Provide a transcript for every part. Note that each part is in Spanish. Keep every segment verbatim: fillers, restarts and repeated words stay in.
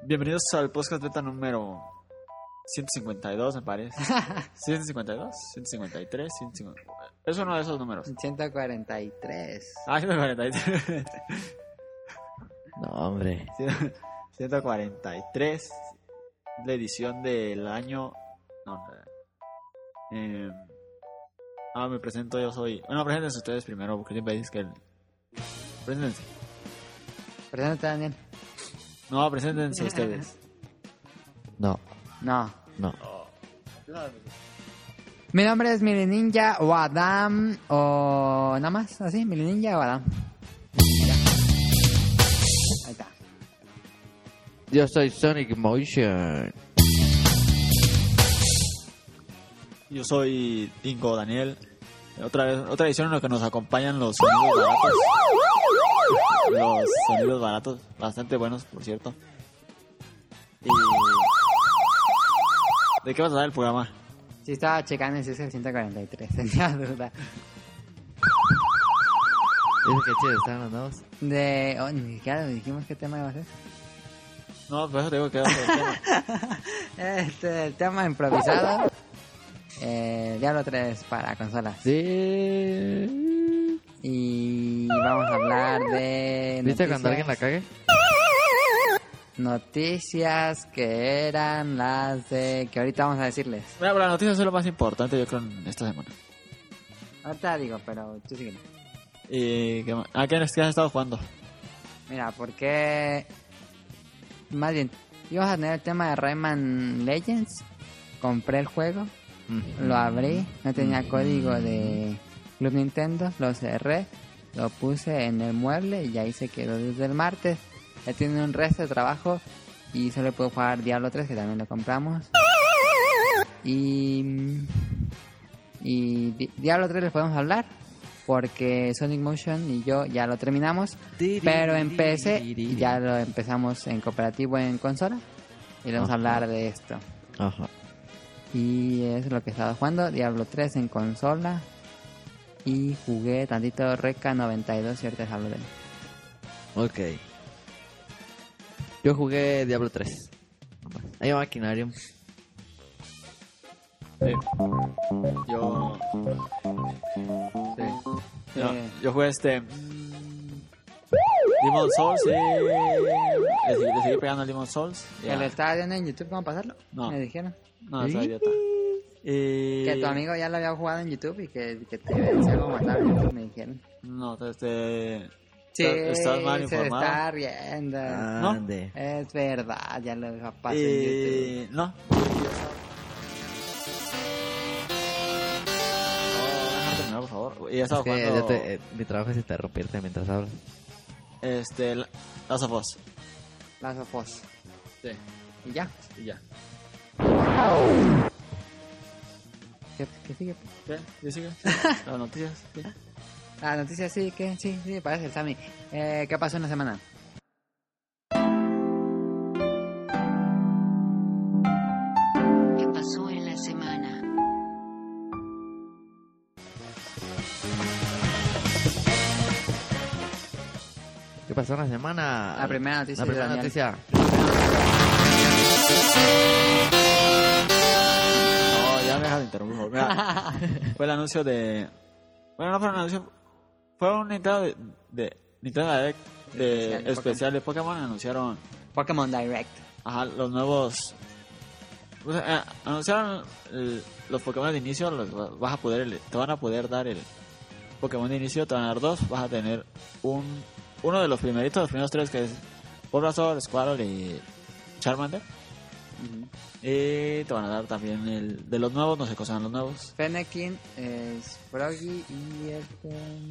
Bienvenidos al podcast beta número ciento cincuenta y dos, me parece. ¿ciento cincuenta y dos? ¿ciento cincuenta y tres? ciento cincuenta... Es uno de esos números. ciento cuarenta y tres. Ah, ciento cuarenta y tres. No, hombre. ciento cuarenta y tres. La edición del año... No, eh... Ah, me presento, yo soy... Bueno, preséntense ustedes primero, porque siempre dices que... El... Preséntense. Preséntate, Daniel. No, preséntense ustedes. No, No. no. Mi nombre es Mili Ninja o Adam o nada más, así, Mili Ninja o Adam. Ya. Ahí está. Yo soy Sonic Motion. Yo soy Ingo Daniel. Otra vez, otra edición en la que nos acompañan los sonidos baratos. Los sonidos baratos, bastante buenos, por cierto. Y... ¿De qué vas a dar el programa? Sí, estaba checando si es el ciento cuarenta y tres, tenía duda. Dice que chido están los nuevos. De... Oh, ni siquiera dijimos qué tema iba a ser. No, por eso te digo que vas a el tema. Este, el tema improvisado. Eh, Diablo tres para consolas. Sí. Y vamos a hablar de... ¿Viste noticias, cuando alguien la cague? Noticias que eran las de... que ahorita vamos a decirles. Mira, pero la noticia es lo más importante, yo creo, en esta semana. Ahorita digo, pero tú sigue. ¿Y qué más? ¿A qué has estado jugando? Mira, porque... Más bien, íbamos a tener el tema de Rayman Legends. Compré el juego, lo abrí, no tenía código de Club Nintendo, lo cerré, lo puse en el mueble y ahí se quedó desde el martes. Ya tiene un resto de trabajo y solo puedo jugar Diablo tres, que también lo compramos. Y... Y Di- Diablo tres les podemos hablar porque Sonic Motion y yo ya lo terminamos, pero en P C ya lo empezamos en cooperativo en consola y le vamos a hablar de esto. Ajá. Y es lo que he estado jugando, Diablo tres en consola. Y jugué tantito Reca noventa y dos y ahorita les hablo de él. Ok. Yo jugué Diablo tres. Hay Maquinarium. Sí. Yo... Sí. No, Eh. yo jugué este... Demon Souls, sí. Le seguí, le seguí pegando al Demon Souls. ¿Que Ya. lo estaba viendo en YouTube cómo pasarlo? No. Me dijeron. No, soy idiota. Y... Que tu amigo ya lo había jugado en YouTube y que, que te vencía como matar en YouTube, me dijeron. No, este... Sí, estás mal se informado. está riendo. ¿No? Ande. Es verdad, ya lo pasé en Y... No. Oh, déjame terminar, por favor. Y he estado Es que jugando... yo te- eh, mi trabajo es interrumpirte mientras hablas. Este... La- Last of Us. YouTube. Last of Us. Sí. Y ya. Y ya. ¿Qué, qué sigue? ¿Qué? ¿Qué sigue? Las noticias. Sí. La noticia sí, que sí, sí, parece el Sammy. Eh, ¿Qué pasó en la semana? ¿Qué pasó en la semana? ¿Qué pasó en la semana? La primera noticia La primera de Daniel. noticia. No, ya me dejas de interrumpir, por favor. Mira, fue el anuncio de... Bueno, no fue un anuncio... Fue un Nintendo de... de Nintendo Direct de Especial de especial de Pokémon. Anunciaron... Pokémon Direct. Ajá, los nuevos... O sea, eh, anunciaron el- los Pokémon de inicio. Los va- vas a poder... Te van a poder dar el Pokémon de inicio. Te van a dar dos. Vas a tener un... Uno de los primeritos, los primeros tres, que es Bulbasaur, Squirtle y Charmander. Y te van a dar también el de los nuevos, no sé cosas son los nuevos. Fennekin es Froggy y el que...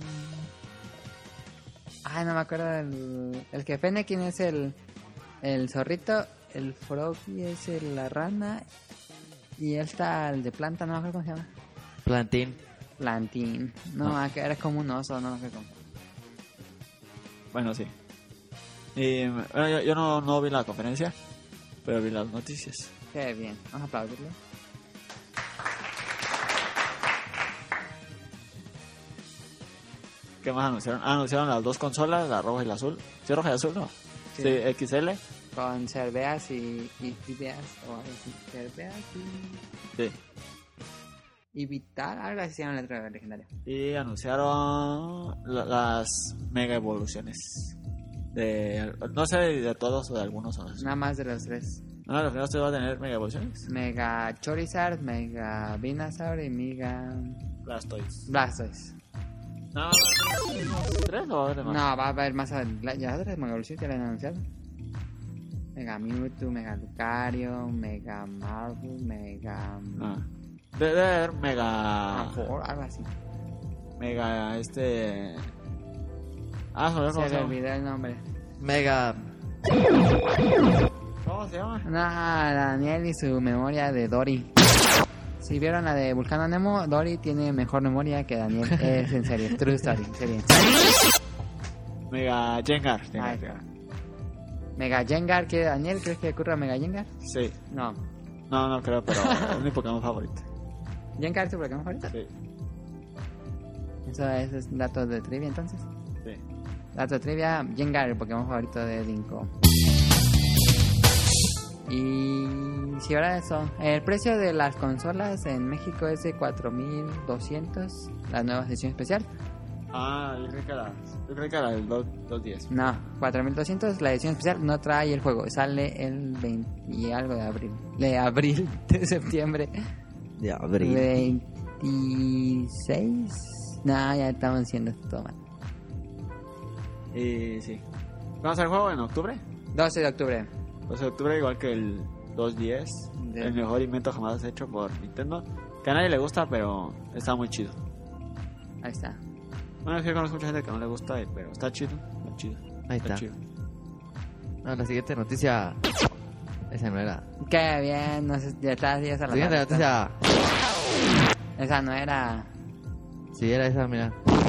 Ay, no me acuerdo del... El que Fennekin es el... El zorrito, el Froggy es el- la rana y él está el de planta, no me acuerdo cómo se llama. Plantín. Plantín. No, Ah. que era como un oso, no sé cómo. Bueno, sí. Y, bueno, yo, yo no, no vi la conferencia, pero vi las noticias. Qué bien, vamos a aplaudirle. ¿Qué más anunciaron? Ah, anunciaron las dos consolas, la roja y la azul. ¿Sí, roja y azul? No. Sí, Sí. X L. con Cerveas y, y ideas o algo así. Cerveas y, Sí. y Vital, algo así se llama el otro legendario. Y anunciaron la- las mega evoluciones. De, no sé de todos o de algunos. O Nada más de los tres. no, los primeros tres van a tener mega evoluciones. Mega Charizard, Mega Venusaur y Mega Blastoise. Blastoise. No, ¿tres o va a haber más? No, va a haber más. ad- Ya otras Mega Evoluciones ya lo han anunciado. Mega Mewtwo, Mega Lucario, Mega Marvel, Mega. Ah. Debe de haber mega. Ampor, algo así. Mega este. Ah, se me olvidó cómo Se se le llama. olvidó el nombre. Mega. ¿Cómo se llama? No, Daniel y su memoria de Dory. Si vieron la de Vulcano Nemo, Dory tiene mejor memoria que Daniel. Es en serio, true story, en serio. Mega Jengar. Jengar, Ay. Jengar. Mega Jengar, ¿qué Daniel? ¿Crees que ocurra Mega Jengar? Sí. No. No, no creo, pero es mi Pokémon favorito. ¿Jengar es tu Pokémon favorito? Sí. Eso, eso es datos de trivia entonces. Sí. Datos de trivia, Jengar, el Pokémon favorito de Dinko. Y si ahora eso, el precio de las consolas en México es de cuatro mil doscientos, la nueva edición especial. Ah, yo creo que era, yo creo que era el dos diez. No, cuatro mil doscientos, la edición especial no trae el juego, sale el veinte y algo de abril. De abril, de septiembre. De abril. veintiséis. No, ya estamos haciendo esto todo mal. Y sí. ¿Vamos al juego en octubre? doce de octubre. doce de octubre, igual que el dos diez. De- El mejor invento jamás hecho por Nintendo. Que a nadie le gusta, pero está muy chido. Ahí está. Bueno, es que conozco mucha gente que no le gusta, pero está chido. Está chido. Ahí está. chido. No, la siguiente noticia. Esa no era. Qué bien, no sé, ya está, ya está La la siguiente noticia. Esa no era. Si era esa, mira.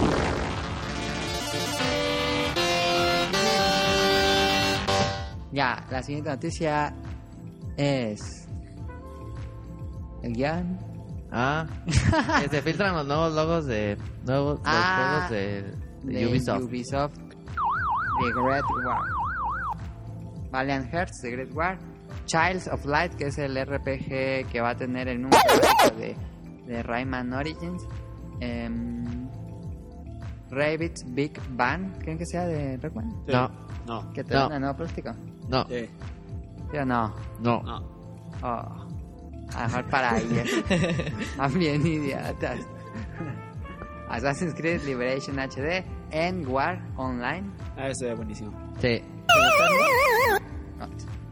Ya, la siguiente noticia es. El guión. Ah, que se filtran los nuevos logos de nuevos los Ah, juegos de, de de Ubisoft. Ubisoft. The Great War. Valiant Hearts, The Great War. Childs of Light, que es el R P G que va a tener el número de, de Rayman Origins. Um, Rabbids Big Bang, ¿creen que sea de Rayman? Sí. No, No. Que te No. dan el nuevo plástico. no, Sí. ¿Sí o no? no. No. Oh, a lo mejor para ellos. También idiotas. Assassin's Creed Liberation H D en War Online. Ah, ese es buenísimo. Sí. No.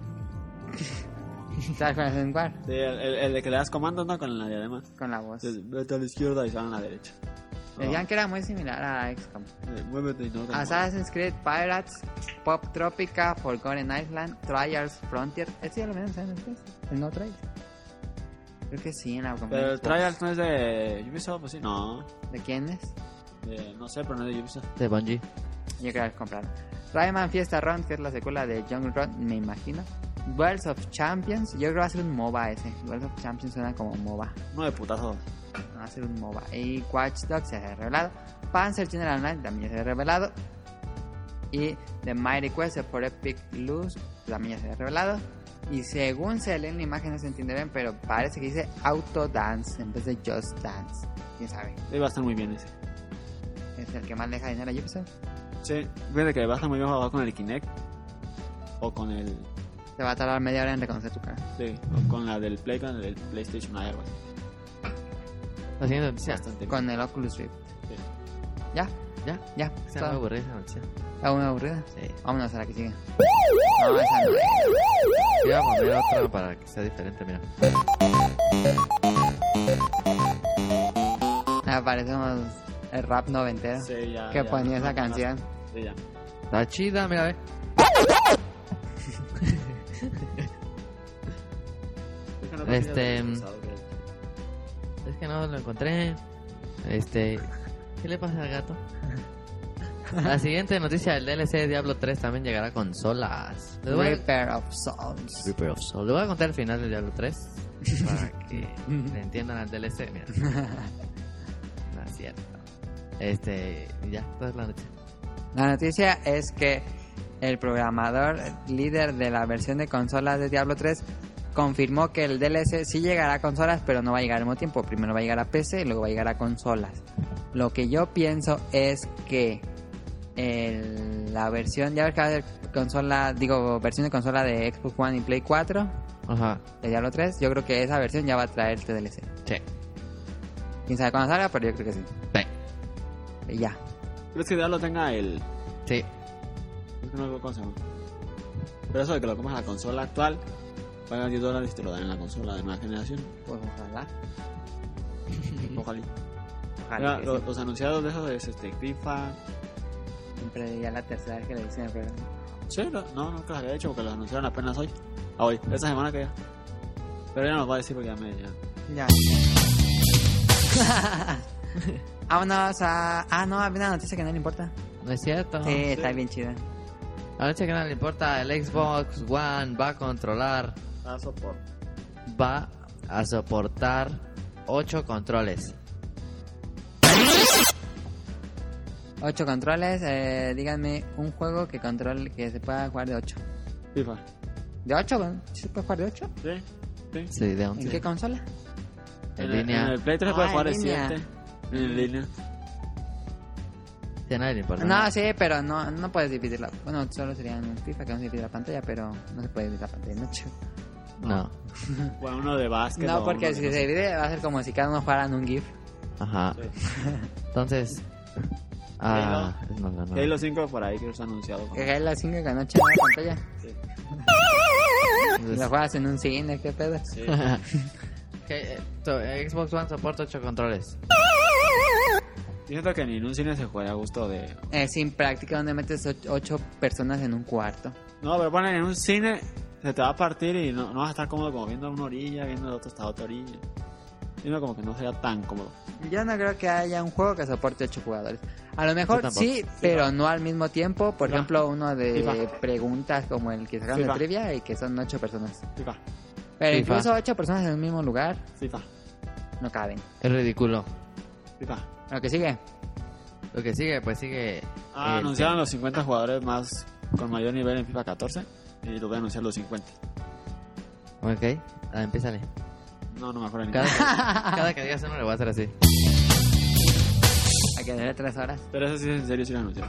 ¿Sabes cuál es en War? Sí, el, el, el de que le das comandos, ¿no? Con la diadema. Con la voz. Entonces, vete a la izquierda y se van a la derecha. Decían que era muy similar a X COM. Eh, muévete y no te Assassin's Creed Pirates, Pop Tropica, Forgotten Island, Trials Frontier. ¿Este ya lo vieron en Assassin's Creed? ¿El no Trials? Creo que sí, en la Pero el Trials no es de Ubisoft, pues sí, no. ¿De quién es? De- no sé, pero no es de Ubisoft. De Bungie. Yo creo que compraron. Rayman Fiesta Run, que es la secuela de Jungle Run, me imagino. Duels of Champions, yo creo que va a ser un MOBA ese. Duels of Champions suena como MOBA. No de putazo. Va a ser un MOBA. Y Watch Dogs se ha revelado. Panzer General Online también se ha revelado. Y The Mighty Quest for Epic Luz también se ha revelado. Y según se lee en la imagen no se entiende bien, pero parece que dice Auto Dance en vez de Just Dance. ¿Quién sabe? Sí, va a estar muy bien ese. Es el que más deja dinero a Ubisoft. Sí, fíjate que va a estar muy bien jugado con el Kinect. O con el. Te va a tardar media hora en reconocer tu cara. Sí, o con la del Play, con el del PlayStation algo así. La siguiente noticia. Bastante Con el Oculus Rift. Sí. ¿Ya? ¿Ya? Ya. Está todo. muy aburrida esa noticia. ¿Está muy aburrida? Sí. Vámonos a la que sigue. No, esa no. Voy a poner otra para que sea diferente, mira. Ah, parecemos el rap noventero Sí, ya. que ya, ponía no, esa no, canción. Sí, ya. Está chida, mira, ve. Este, Es que no lo encontré. Este. ¿Qué le pasa al gato? La siguiente noticia del D L C de Diablo tres también llegará a consolas. Les voy a... Reaper of Souls. Reaper of Souls. Les voy a contar el final del Diablo tres para que le entiendan al D L C. Mira. No es cierto. Este. y Ya, toda es la noticia. La noticia es que el programador líder de la versión de consolas de Diablo tres confirmó que el D L C sí llegará a consolas, pero no va a llegar al mismo tiempo. Primero va a llegar a P C y luego va a llegar a consolas. Lo que yo pienso es que el, la versión, ya ves que va a haber consola, digo, versión de consola de Xbox One y Play cuatro Ajá. de Diablo tres, yo creo que esa versión ya va a traer este D L C. Sí. Quién sabe cuándo salga, pero yo creo que sí. Sí. Y ya. ¿Crees que Diablo tenga el...? Sí. Es que no lo conozco. Pero eso de que lo compras en la consola actual, pagas diez dólares y te lo dan en la consola de nueva generación. Pues ojalá. Ojalá. Ojalá Mira, que lo- sí. los anunciados de eso es este, FIFA. Siempre ya la tercera vez que le dicen el programa. Sí, lo- no, no que los había hecho porque los anunciaron apenas hoy. Ah, hoy, esta semana que ya. Pero ya no los voy a decir porque ya me. Ya. Ya. Vámonos a... Ah, no, había una noticia que no le importa. No es cierto. Sí, está bien chida. A noche que no le importa, el Xbox One va a controlar, Ah, soporte. va a soportar ocho controles. Ocho controles, eh, díganme un juego que control que se pueda jugar de ocho. FIFA. ¿De ocho? ¿Sí se puede jugar de ocho? Sí, sí. Sí, de ¿En once. qué consola? En En, el, línea. en el Play tres se puede Ah, jugar en de línea. siete. En línea. Sí, a nadie le importa. No, sí, pero no, no puedes dividir la... Bueno, solo sería en un FIFA que no se divide la pantalla, pero no se puede dividir la pantalla en ocho. No. Bueno, uno de básquet. No, o porque uno si de se divide va a ser como si cada uno jugara en un GIF. Ajá. Sí. Entonces. Ah, no, no, no. Halo cinco por ahí que es anunciado. Que Halo cinco con ocho en la pantalla. Sí. Y Entonces, lo juegas en un cine, ¿qué pedo? Sí. que, eh, so- eh, Xbox One soporta ocho controles. Siento que ni en un cine se juega a gusto de. Es sin práctica donde metes och- ocho personas en un cuarto. No, pero ponen en un cine, se te va a partir y no, no vas a estar cómodo como viendo una orilla, viendo el otro hasta otra orilla. Siento como que no sería tan cómodo. Yo no creo que haya un juego que soporte ocho jugadores. A lo mejor Yo tampoco. sí, pero no al mismo tiempo. Por FIFA. ejemplo, uno de FIFA. preguntas como el que sacaron de FIFA. trivia y que son ocho personas. FIFA, Pero FIFA. incluso ocho personas en un mismo lugar FIFA, no caben. Es ridículo. FIFA. Lo que sigue. Lo que sigue, pues sigue. Ah, el- anunciaron los cincuenta jugadores más con mayor nivel en FIFA catorce y lo voy a anunciar los cincuenta. Ok, ah, empiézale. No, no me acuerdo ni Cada nada. que, cada que digas uno le voy a hacer así. Hay que darle tres horas. Pero eso sí es en serio, sí lo anunciaron.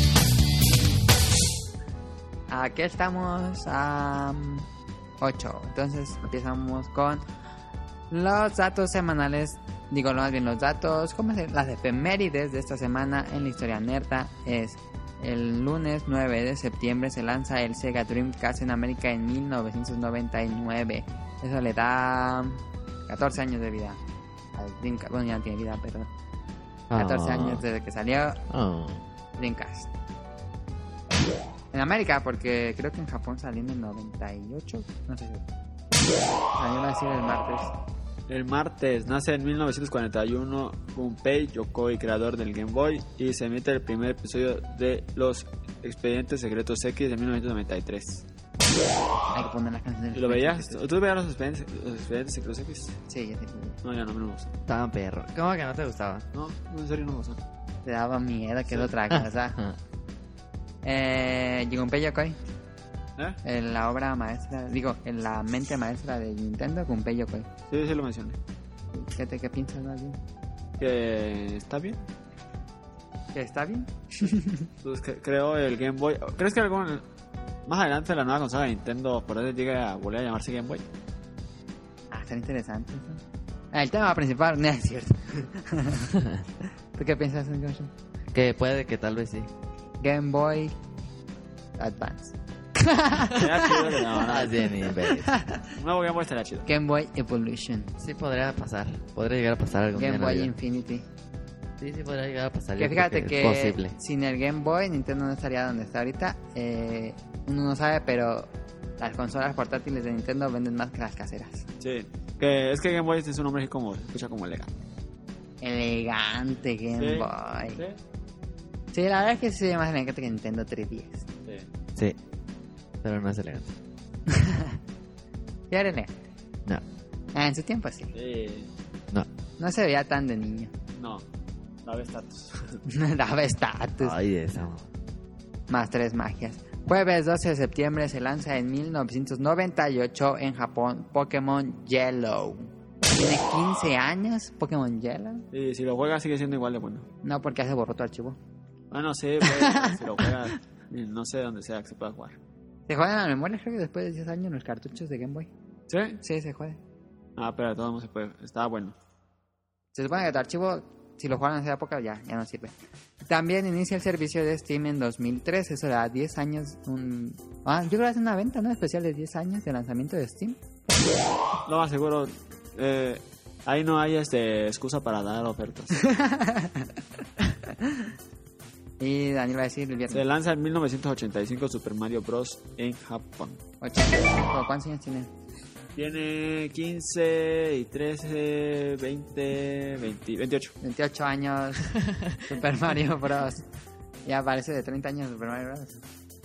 Aquí estamos a ocho. Entonces empezamos con los datos semanales. Digo, más bien los datos, ¿cómo se? Las efemérides de esta semana en la historia nerda es el lunes nueve de septiembre se lanza el Sega Dreamcast en América en mil novecientos noventa y nueve. Eso le da catorce años de vida al Dreamcast. Bueno, ya no tiene vida, pero catorce Ah. años desde que salió Oh. Dreamcast. En América, porque creo que en Japón salió en el noventa y ocho. No sé si salió a decir el martes. El martes nace en mil novecientos cuarenta y uno Gunpei Yokoi, creador del Game Boy, y se emite el primer episodio de Los Expedientes Secretos X de mil novecientos noventa y tres. Hay que poner las canciones. ¿Y lo veías? ¿Tú veías los expedientes, los expedientes Secretos X? Sí, ya sé. No, ya no, me gusta. Estaban perro. ¿Cómo que no te gustaba? No, no, en serio no me gusta. Te daba miedo, que Sí. es otra cosa. Ajá. eh, Gunpei Yokoi, ¿Eh? en la obra maestra, digo, en la mente maestra de Nintendo, Gunpei Yokoi. Sí, sí lo mencioné. ¿Qué, te, qué piensas más bien? Que está bien. ¿Que está bien? Pues cre- creo el Game Boy. ¿Crees que algún más adelante la nueva consola de Nintendo por eso llegue a volver a llamarse Game Boy? Ah, está interesante eso. Ah, el tema principal, no es cierto. ¿Tú qué piensas, Goshen? Que puede que tal vez sí. Game Boy Advance. Sería chido que no, Más no, bien, imbécil. un nuevo Game Boy estaría chido. Game Boy Evolution. Sí podría pasar. Podría llegar a pasar algún día Game en la Boy vida. Infinity. Sí, sí podría llegar a pasar. Que yo creo fíjate es que posible. sin el Game Boy Nintendo no estaría donde está ahorita. Eh, uno no sabe, pero las consolas portátiles de Nintendo venden más que las caseras. Sí. Que es que Game Boy es un nombre así como, se escucha como elegante. Elegante Game Sí. Boy. Sí. Sí, la verdad es que sí se ve más elegante que Nintendo tres D S. Sí. Sí. Pero no es elegante. ¿Sí era elegante? No. Ah, en su tiempo sí. Sí. No. No se veía tan de niño. No. Daba estatus. Daba estatus. Ay, esa. Más tres magias. Jueves doce de septiembre se lanza en mil novecientos noventa y ocho en Japón Pokémon Yellow. Tiene quince años Pokémon Yellow. Y si lo juegas sigue siendo igual de bueno. No, porque ya se borró tu archivo. Ah, no sé, pues, si lo juegas, no sé dónde sea que se pueda jugar. Se juegan a la memoria, creo que después de diez años los cartuchos de Game Boy. ¿Sí? Sí, se juega. Ah, pero de todos modos se puede. Estaba bueno. Se supone que tu archivo, si lo juegan en esa época, ya, ya no sirve. También inicia el servicio de Steam en dos mil tres. Eso da diez años. Un... Ah, yo creo que es una venta, ¿no? Especial de diez años de lanzamiento de Steam. Lo más seguro. Eh, ahí no hay este excusa para dar ofertas. Y Daniel va a decir el viernes. Se lanza en mil novecientos ochenta y cinco Super Mario Bros. En Japón. ochenta y cinco. ¿Cuántos años tiene? Tiene quince y trece, veinte, veinte, veintiocho. veintiocho años. Super Mario Bros. Ya parece de treinta años Super Mario Bros.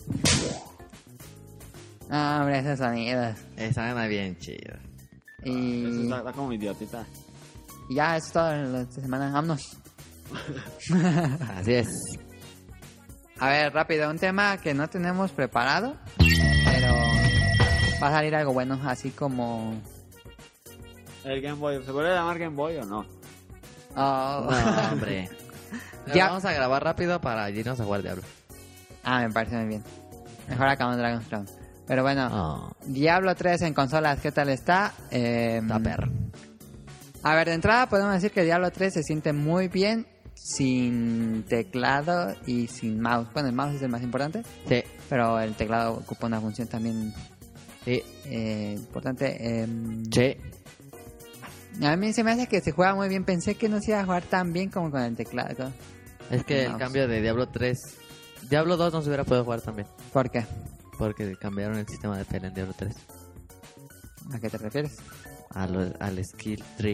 Ah, hombre, esos sonidos. Esa anda bien chida. Y... Eso está, está como idiotita. y ya, eso es todo esta semana. Vámonos. Así es. A ver, rápido, un tema que no tenemos preparado, pero va a salir algo bueno, así como... ¿El Game Boy se puede llamar Game Boy o no? Oh. No, hombre. Ya. Vamos a grabar rápido para irnos a jugar Diablo. Ah, me parece muy bien. Mejor acabamos Dragon's Crown. Pero bueno, Oh, Diablo tres en consolas, ¿qué tal está? Eh, está perro. A ver, de entrada podemos decir que Diablo tres se siente muy bien sin teclado y sin mouse. Bueno, el mouse es el más importante, Sí, pero el teclado ocupa una función también sí, eh, importante. Eh, sí. A mí se me hace que se juega muy bien. Pensé que no se iba a jugar tan bien como con el teclado. Es que el Mouse. cambio de Diablo tres... Diablo dos no se hubiera podido jugar también. ¿Por qué? Porque cambiaron el sistema de pelea en Diablo tres. ¿A qué te refieres? A lo- al skill tree.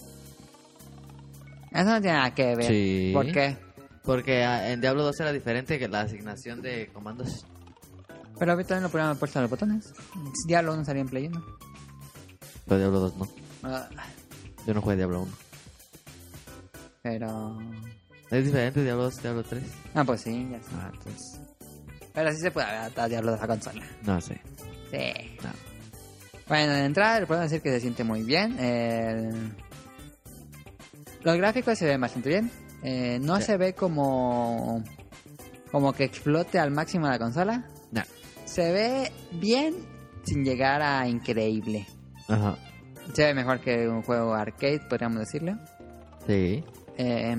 Eso no tiene nada que ver. Sí. ¿Por qué? Porque ah, en Diablo dos era diferente que la asignación de comandos. Pero ahorita también lo ponían puesto a los botones. Diablo uno salía en Play uno. Pero Diablo dos no. Ah, Yo no jugué Diablo uno. pero... ¿Es diferente Diablo dos y Diablo tres? Ah, pues sí, ya sé. Ah, entonces... Pero sí se puede adaptar Diablo dos a consola. No sé. Sí. No. Bueno, de entrada le puedo decir que se siente muy bien. El... Los gráficos se ven bastante bien. Eh, no Sí. se ve como... Como que explote al máximo la consola. No. Se ve bien sin llegar a increíble. Ajá. Se ve mejor que un juego arcade, podríamos decirlo. Sí. Eh,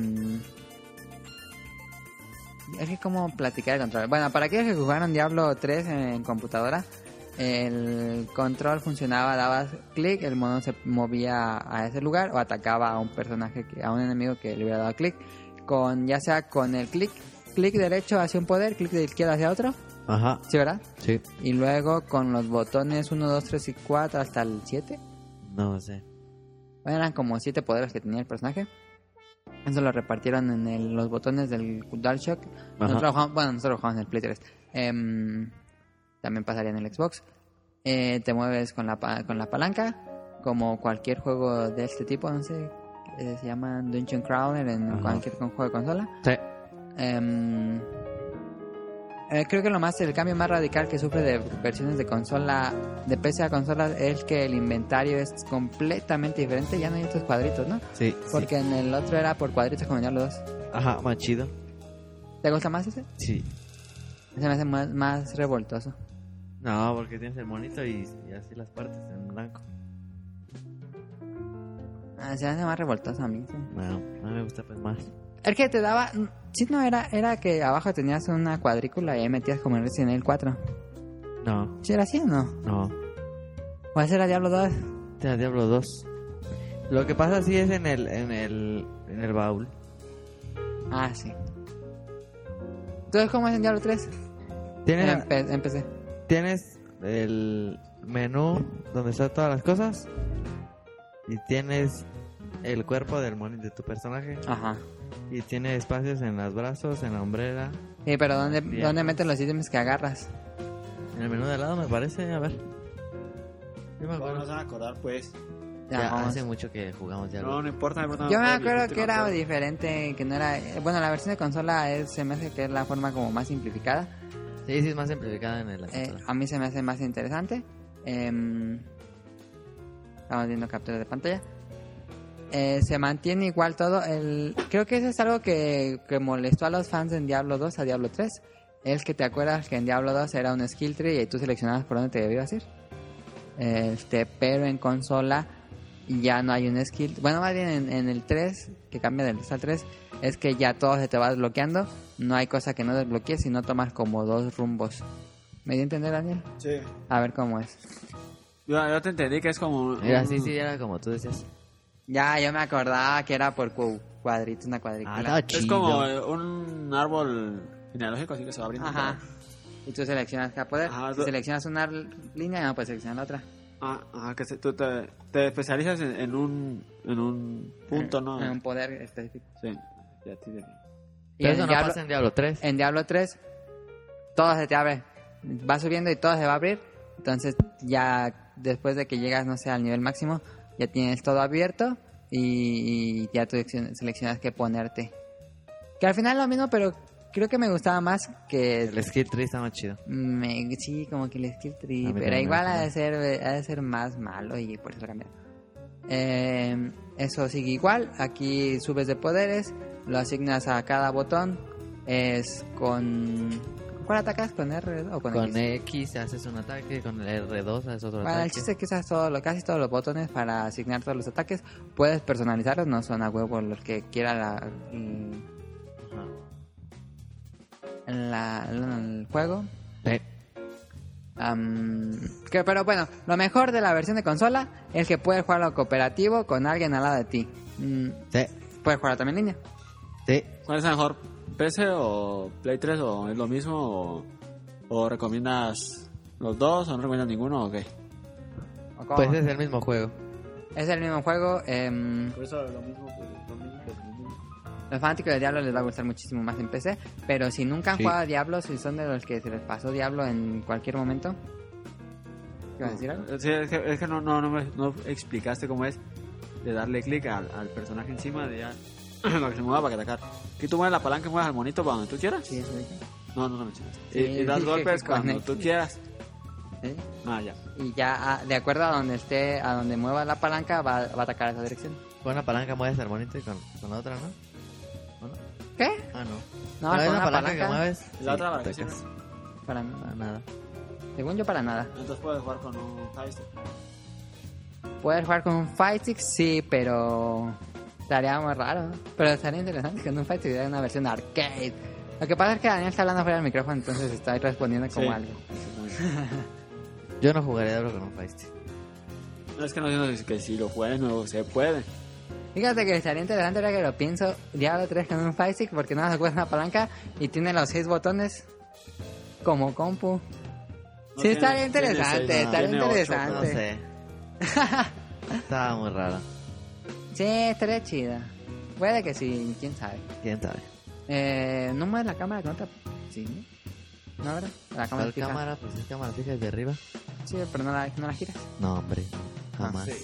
es que como platicar el control. Bueno, para aquellos que jugaron Diablo tres en, en computadora, el control funcionaba, dabas clic, el mono se movía a ese lugar o atacaba a un personaje, que, a un enemigo que le hubiera dado clic. Con, ya sea con el clic, clic derecho hacia un poder, clic de izquierda hacia otro. Ajá. ¿Sí, verdad? Sí. Y luego con los botones uno, dos, tres y cuatro hasta el siete. No sé. Bueno, eran como siete poderes que tenía el personaje. Eso lo repartieron en el- los botones del DualShock. Nosotros jugamos, bueno, nosotros jugamos en el Play tres. Em, también pasaría en el Xbox. Eh, te mueves con la, pa- con la palanca, como cualquier juego de este tipo, no sé. eh, se llama Dungeon Crawler en Ajá. cualquier con- juego de consola. Sí. Em, eh, creo que lo más, el cambio más radical que sufre de versiones de consola, de P C a consola, es que el inventario es completamente diferente. Ya no hay estos cuadritos, ¿no? Sí. Porque en el otro era por cuadritos como en Diablo dos. Ajá, más chido. ¿Te gusta más ese? Sí. Se me hace más, más revoltoso. No, porque tienes el monito y, y así las partes en blanco. Ah, se me hace más revoltoso a mí. Sí. No, a mí me gusta pues más. El que te daba... Sí, no, era, era que abajo tenías una cuadrícula y ahí metías como en Resident Evil cuatro. No, ¿Sí era así o no? no. ¿O ese era Diablo dos? Este es Diablo dos. Lo que pasa sí es en el, en el, en el baúl. Ah, sí. Entonces, ¿cómo es en Diablo tres? Tienes, En P- en P C. tienes el menú donde están todas las cosas. Y tienes el cuerpo del monito de tu personaje. Ajá. Y tiene espacios en los brazos, en la hombrera. Sí, pero ¿dónde, Bien. ¿dónde metes los ítems que agarras? En el menú de al lado me parece, a ver. Yo me No, no acuerdo. se van a acordar, pues. Ya, Ya, vamos. hace mucho que jugamos Diablo. No, no importa. No importa Yo me no, acuerdo viejito, que no era acuerdo. diferente, que no era... Bueno, la versión de consola es, se me hace que es la forma como más simplificada. Sí, sí, es más simplificada en el Eh, consola. a mí se me hace más interesante. Eh, estamos viendo capturas de pantalla. Eh, se mantiene igual todo. El, creo que eso es algo que, que molestó a los fans en Diablo dos a Diablo tres. Es que te acuerdas que en Diablo dos era un skill tree y tú seleccionabas por dónde te debías ir. Este, pero en consola ya no hay un skill. Bueno, más bien en, en el tres, que cambia del dos al tres, es que ya todo se te va desbloqueando. No hay cosa que no desbloquees si no tomas como dos rumbos. ¿Me dio a entender, Daniel? Sí. A ver cómo es. Yo, yo te entendí que es como... un- Mira, sí, sí, era como tú decías. Ya, yo me acordaba que era por cu- cuadritos, una cuadrícula. Ah, estaba Es chido. como eh, un árbol genealógico, así que se va abriendo. Ajá. Y tú seleccionas cada poder. Ajá, Si tú- seleccionas una l- línea, no puedes seleccionar la otra. Ah, ajá, que se- tú te, te especializas en, en un en un punto, ¿no? En un poder específico. Sí, ya te entendí. Y Pero en eso no Diablo, pasa en Diablo tres. en Diablo tres, todo se te abre. Va subiendo y todo se va a abrir. Entonces, ya después de que llegas, no sé, al nivel máximo, ya tienes todo abierto y, y ya tú seleccion- seleccionas qué ponerte. Que al final es lo mismo, pero creo que me gustaba más que... El skill tree está más chido. Me, sí, como que el skill tree, A mí pero también me igual gusta ha de, más. ser, ha de ser más malo y por eso lo cambiaron. Eh, eso sigue igual. Aquí subes de poderes, lo asignas a cada botón. Es con... ¿Cuál atacas? ¿Con R o con, Con X? X haces un ataque, con el R dos haces otro Bueno, el ataque. chiste es que usas todo, lo- casi todos los botones para asignar todos los ataques. Puedes personalizarlos, no son a huevo los que quiera la, el, la- el juego. Sí. Am, que, pero bueno, lo mejor de la versión de consola es que puedes jugarlo cooperativo con alguien al lado de ti. Mm, Sí. puedes jugarlo también en línea. Sí. ¿Cuál es mejor? ¿P C o Play tres o es lo mismo o, o recomiendas los dos o no recomiendas ninguno o qué? ¿O cómo? Pues es el mismo juego. Es el mismo juego. em, Por eso lo mismo, pues, lo mismo, pues, lo mismo. los fanáticos de Diablo les va a gustar muchísimo más en P C. Pero si nunca han Sí. jugado a Diablo, si son de los que se les pasó Diablo en cualquier momento. ¿Qué vas a decir algo? Sí, es que, es que no, no, no, me, no explicaste cómo es de darle clic al, al personaje encima de ya para que se mueva para que atacar. Que tú mueves la palanca y mueves al monito para donde tú quieras. Sí, eso dije. No, no, no me mencionaste. Sí, y, y das dije golpes que cuando conecte. tú quieras. ¿Sí? Ah, ya. Y ya, ah, de acuerdo a donde esté, a donde mueva la palanca, va, va a atacar a esa dirección. Con una palanca mueves el monito y con, con la otra, ¿no? ¿O no? ¿Qué? Ah, no. No, ¿No hay con una una palanca, que palanca. mueves? ¿La otra para qué atacas. sirve? Para Ah, nada. Según yo, para nada. Entonces puedes jugar con un joystick. Poder jugar con un Fight Stick, sí, pero estaría muy raro. ¿No? Pero estaría interesante que en un Fight Stick hubiera una versión arcade. Lo que pasa es que Daniel está hablando fuera del micrófono, entonces está respondiendo como Sí. algo. Yo no jugaría Diablo con un Feisty. No, es que no digo que si lo juegues no se puede. Fíjate que estaría interesante ahora que lo pienso. Diablo tres con un Fight Stick porque nada más juega una palanca y tiene los seis botones como compu. No sí, tiene- estaría tiene interesante, seis, estaría tiene ocho, No interesante. sé. Estaba muy raro. Sí, estaría chida. Puede que sí, quién sabe. ¿Quién sabe? Eh, ¿No mueves la cámara con otra? Sí, ¿no? ¿No, verdad? La cámara ¿Cuál fija. cámara? Pues es cámara fija desde arriba. Sí, pero no la, no la giras. No, hombre. Jamás. Sí.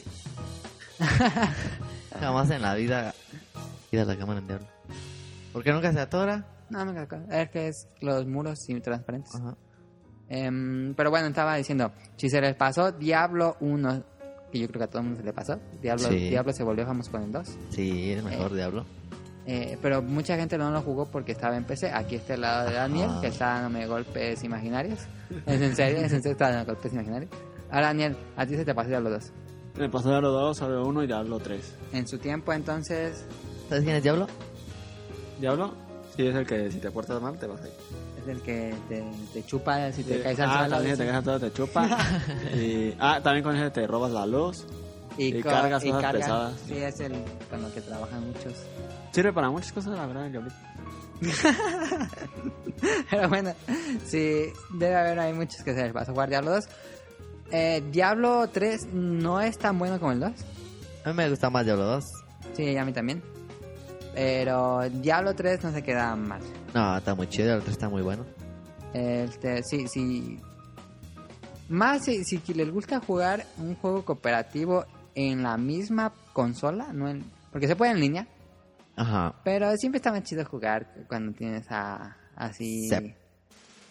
Jamás en la vida gira la cámara en Diablo. ¿Por qué nunca se atora? No, me acuerdo. Es que es los muros transparentes. Ajá. Em, pero bueno, estaba diciendo, si se les pasó Diablo uno, que yo creo que a todo el mundo se le pasó, Diablo, Sí. Diablo se volvió famoso con el dos, Sí, el mejor Eh. Diablo. eh, pero mucha gente no lo jugó porque estaba en P C. Aquí está el lado de Daniel, Ajá. que está dándome golpes imaginarios. Es en serio, es en serio, está dando golpes imaginarios. Ahora Daniel, a ti se te pasó Diablo dos. Me pasó Diablo dos, Diablo uno y Diablo tres. En su tiempo entonces, ¿Sabes quién es Diablo? ¿Diablo? Sí, es el que si te portas mal te vas a ir. es el que te, te chupa si te Sí. caes al Ah, suelo. también te caes al suelo, te chupa. y, ah, también con ese te robas la luz. y co- cargas y cosas cargan. pesadas. Sí, es el con lo que trabajan muchos. Sirve para muchas cosas, la verdad, el Diablito. Pero bueno, sí, debe haber hay muchos que se les pasó jugar Diablo dos. Eh, Diablo tres no es tan bueno como el dos. A mí me gusta más Diablo dos. Sí, a mí también. Pero Diablo tres no se queda mal. No, está muy chido. Diablo tres está muy bueno. Este, sí, sí. Más si, si les gusta jugar un juego cooperativo en la misma consola, no en, porque se puede en línea, Ajá. pero siempre está más chido jugar cuando tienes a así Sí.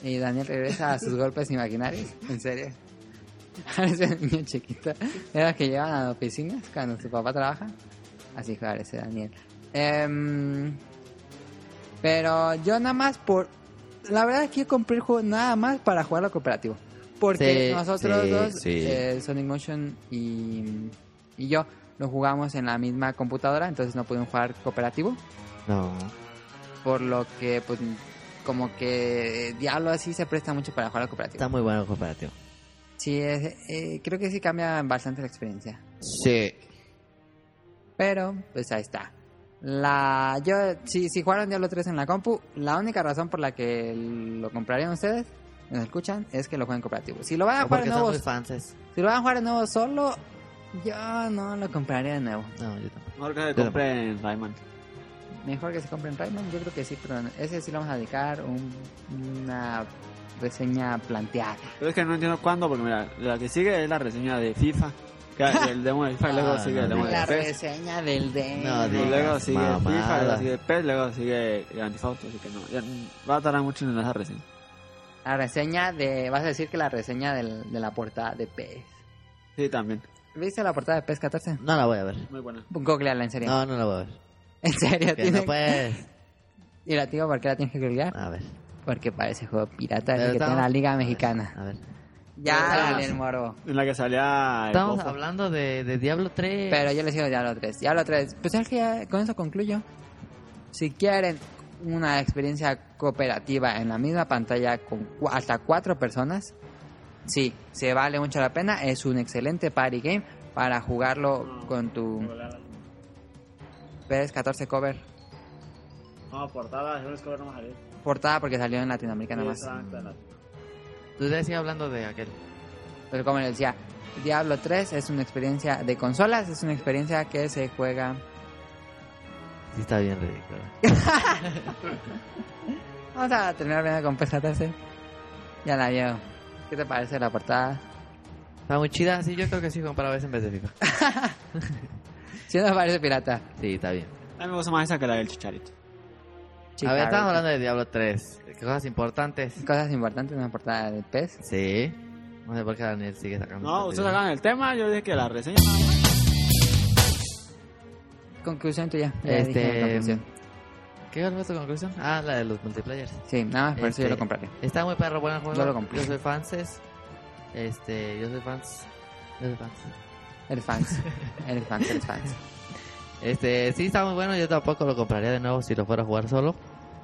Y Daniel regresa a sus golpes imaginarios. En serio. Ese niño chiquito. De los que llevan a las oficinas cuando su papá trabaja. Así juega ese Daniel. Em, pero yo nada más por... La verdad es que yo compré el juego nada más para jugarlo cooperativo. Porque Sí, nosotros sí, dos, sí. eh, Sonic Motion y, y yo, lo jugamos en la misma computadora. Entonces no pudimos jugar cooperativo. No. Por lo que, pues, como que Diablo así se presta mucho para jugar cooperativo. Está muy bueno el cooperativo. Sí, es- eh, creo que sí cambia bastante la experiencia. Sí. Pero, pues ahí está. La, yo, si, si jugaron Diablo tres en la compu, la única razón por la que lo comprarían ustedes, que nos escuchan, es que lo jueguen cooperativo. Si lo van a O jugar porque de son nuevo, muy fanses. si lo van a jugar de nuevo solo, yo no lo compraría de nuevo. No, yo tampoco. Mejor que se Yo compre en Rayman. Mejor que se compren Rayman, yo creo que sí, pero ese sí lo vamos a dedicar un- una reseña planteada. Pero es que no entiendo cuándo, porque mira, la que sigue es la reseña de FIFA. Que el demo de FIFA y luego Ah, sigue el no, demo La de P E S. reseña del D. No, Y digas luego sigue FIFA, mamada. luego sigue P E S, luego sigue Grand Theft Auto, así que no, ya va a tardar mucho en esa reseña. La reseña de... Vas a decir que la reseña del- de la portada de P E S. Sí, también. ¿Viste la portada de P E S catorce? No la voy a ver. Muy buena. Googleala, en serio. No, no la voy a ver. En serio, Que tiene... no puedes. Y la digo, ¿por qué la tienes que googlear? A ver. Porque parece juego pirata Pero el que tiene estamos- la Liga a ver, Mexicana. A ver. Ya, Estamos- dale el morbo. En la que salía el Estamos Bofo. hablando de, de Diablo tres. Pero yo les digo Diablo tres. Diablo tres. Pues es que ya con eso concluyo. Si quieren una experiencia cooperativa en la misma pantalla con cu- hasta cuatro personas, sí, se vale mucho la pena. Es un excelente party game para jugarlo con tu P E S catorce cover. No, portada, yo les cobro nomás a ver. Portada porque salió en Latinoamérica nada más. Tú decías hablando de aquel. Pero como les decía, Diablo tres es una experiencia de consolas, es una experiencia que se juega. Sí, está bien ridículo. Vamos a terminar viendo con P E S catorce. Ya la veo. ¿Qué te parece la portada? Está muy chida. Sí, yo creo que sí compraba esa en vez de FIFA. Si no parece pirata. Sí, está bien. A mí me gusta más esa que la del Chicharito. A ver, estamos Chica, hablando de Diablo tres. ¿Qué cosas importantes? cosas importantes en la portada de P E S. Sí. No sé por qué Daniel sigue sacando. No, este ustedes video. hagan el tema, yo dije que la reseña nada más. Conclusión tuya. Ya Este, dije la conclusión. ¿Qué fue tu conclusión? Ah, la de los multiplayers. Sí, nada más por eso yo este, lo compraré. Está muy perro, bueno el juego. Yo lo compré. Yo soy fanses. Este, yo soy fans. Yo soy fans. Eres fans. Eres fans, eres fans. Este, sí está muy bueno, yo tampoco lo compraría de nuevo si lo fuera a jugar solo.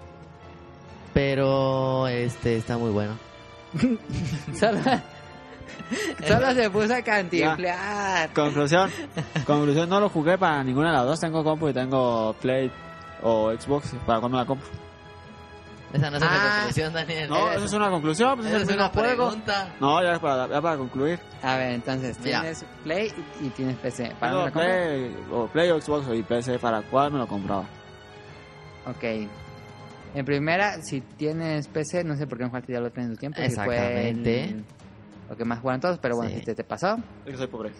Pero este está muy bueno. Solo, solo se puso a cantinflear. Conclusión. Conclusión, no lo jugué para ninguna de las dos. Tengo compu y tengo Play o Xbox para cuando la compro. Esa no es una Ah. conclusión, Daniel. No, eso es una conclusión, pues es Esa el es mismo una juego. pregunta. No, ya para, ya para concluir. A ver, entonces, Mira. tienes Play y, y tienes P C. ¿Para Tengo dónde la compras? Play o, Play o Xbox y P C para cuál me lo compraba. Ok. En primera, si tienes P C, no sé por qué no jugaste Diablo tres en tu tiempo. si fue Exactamente. el- lo que más jugaron todos, pero bueno, Sí. si te, te pasó. Es que soy pobre.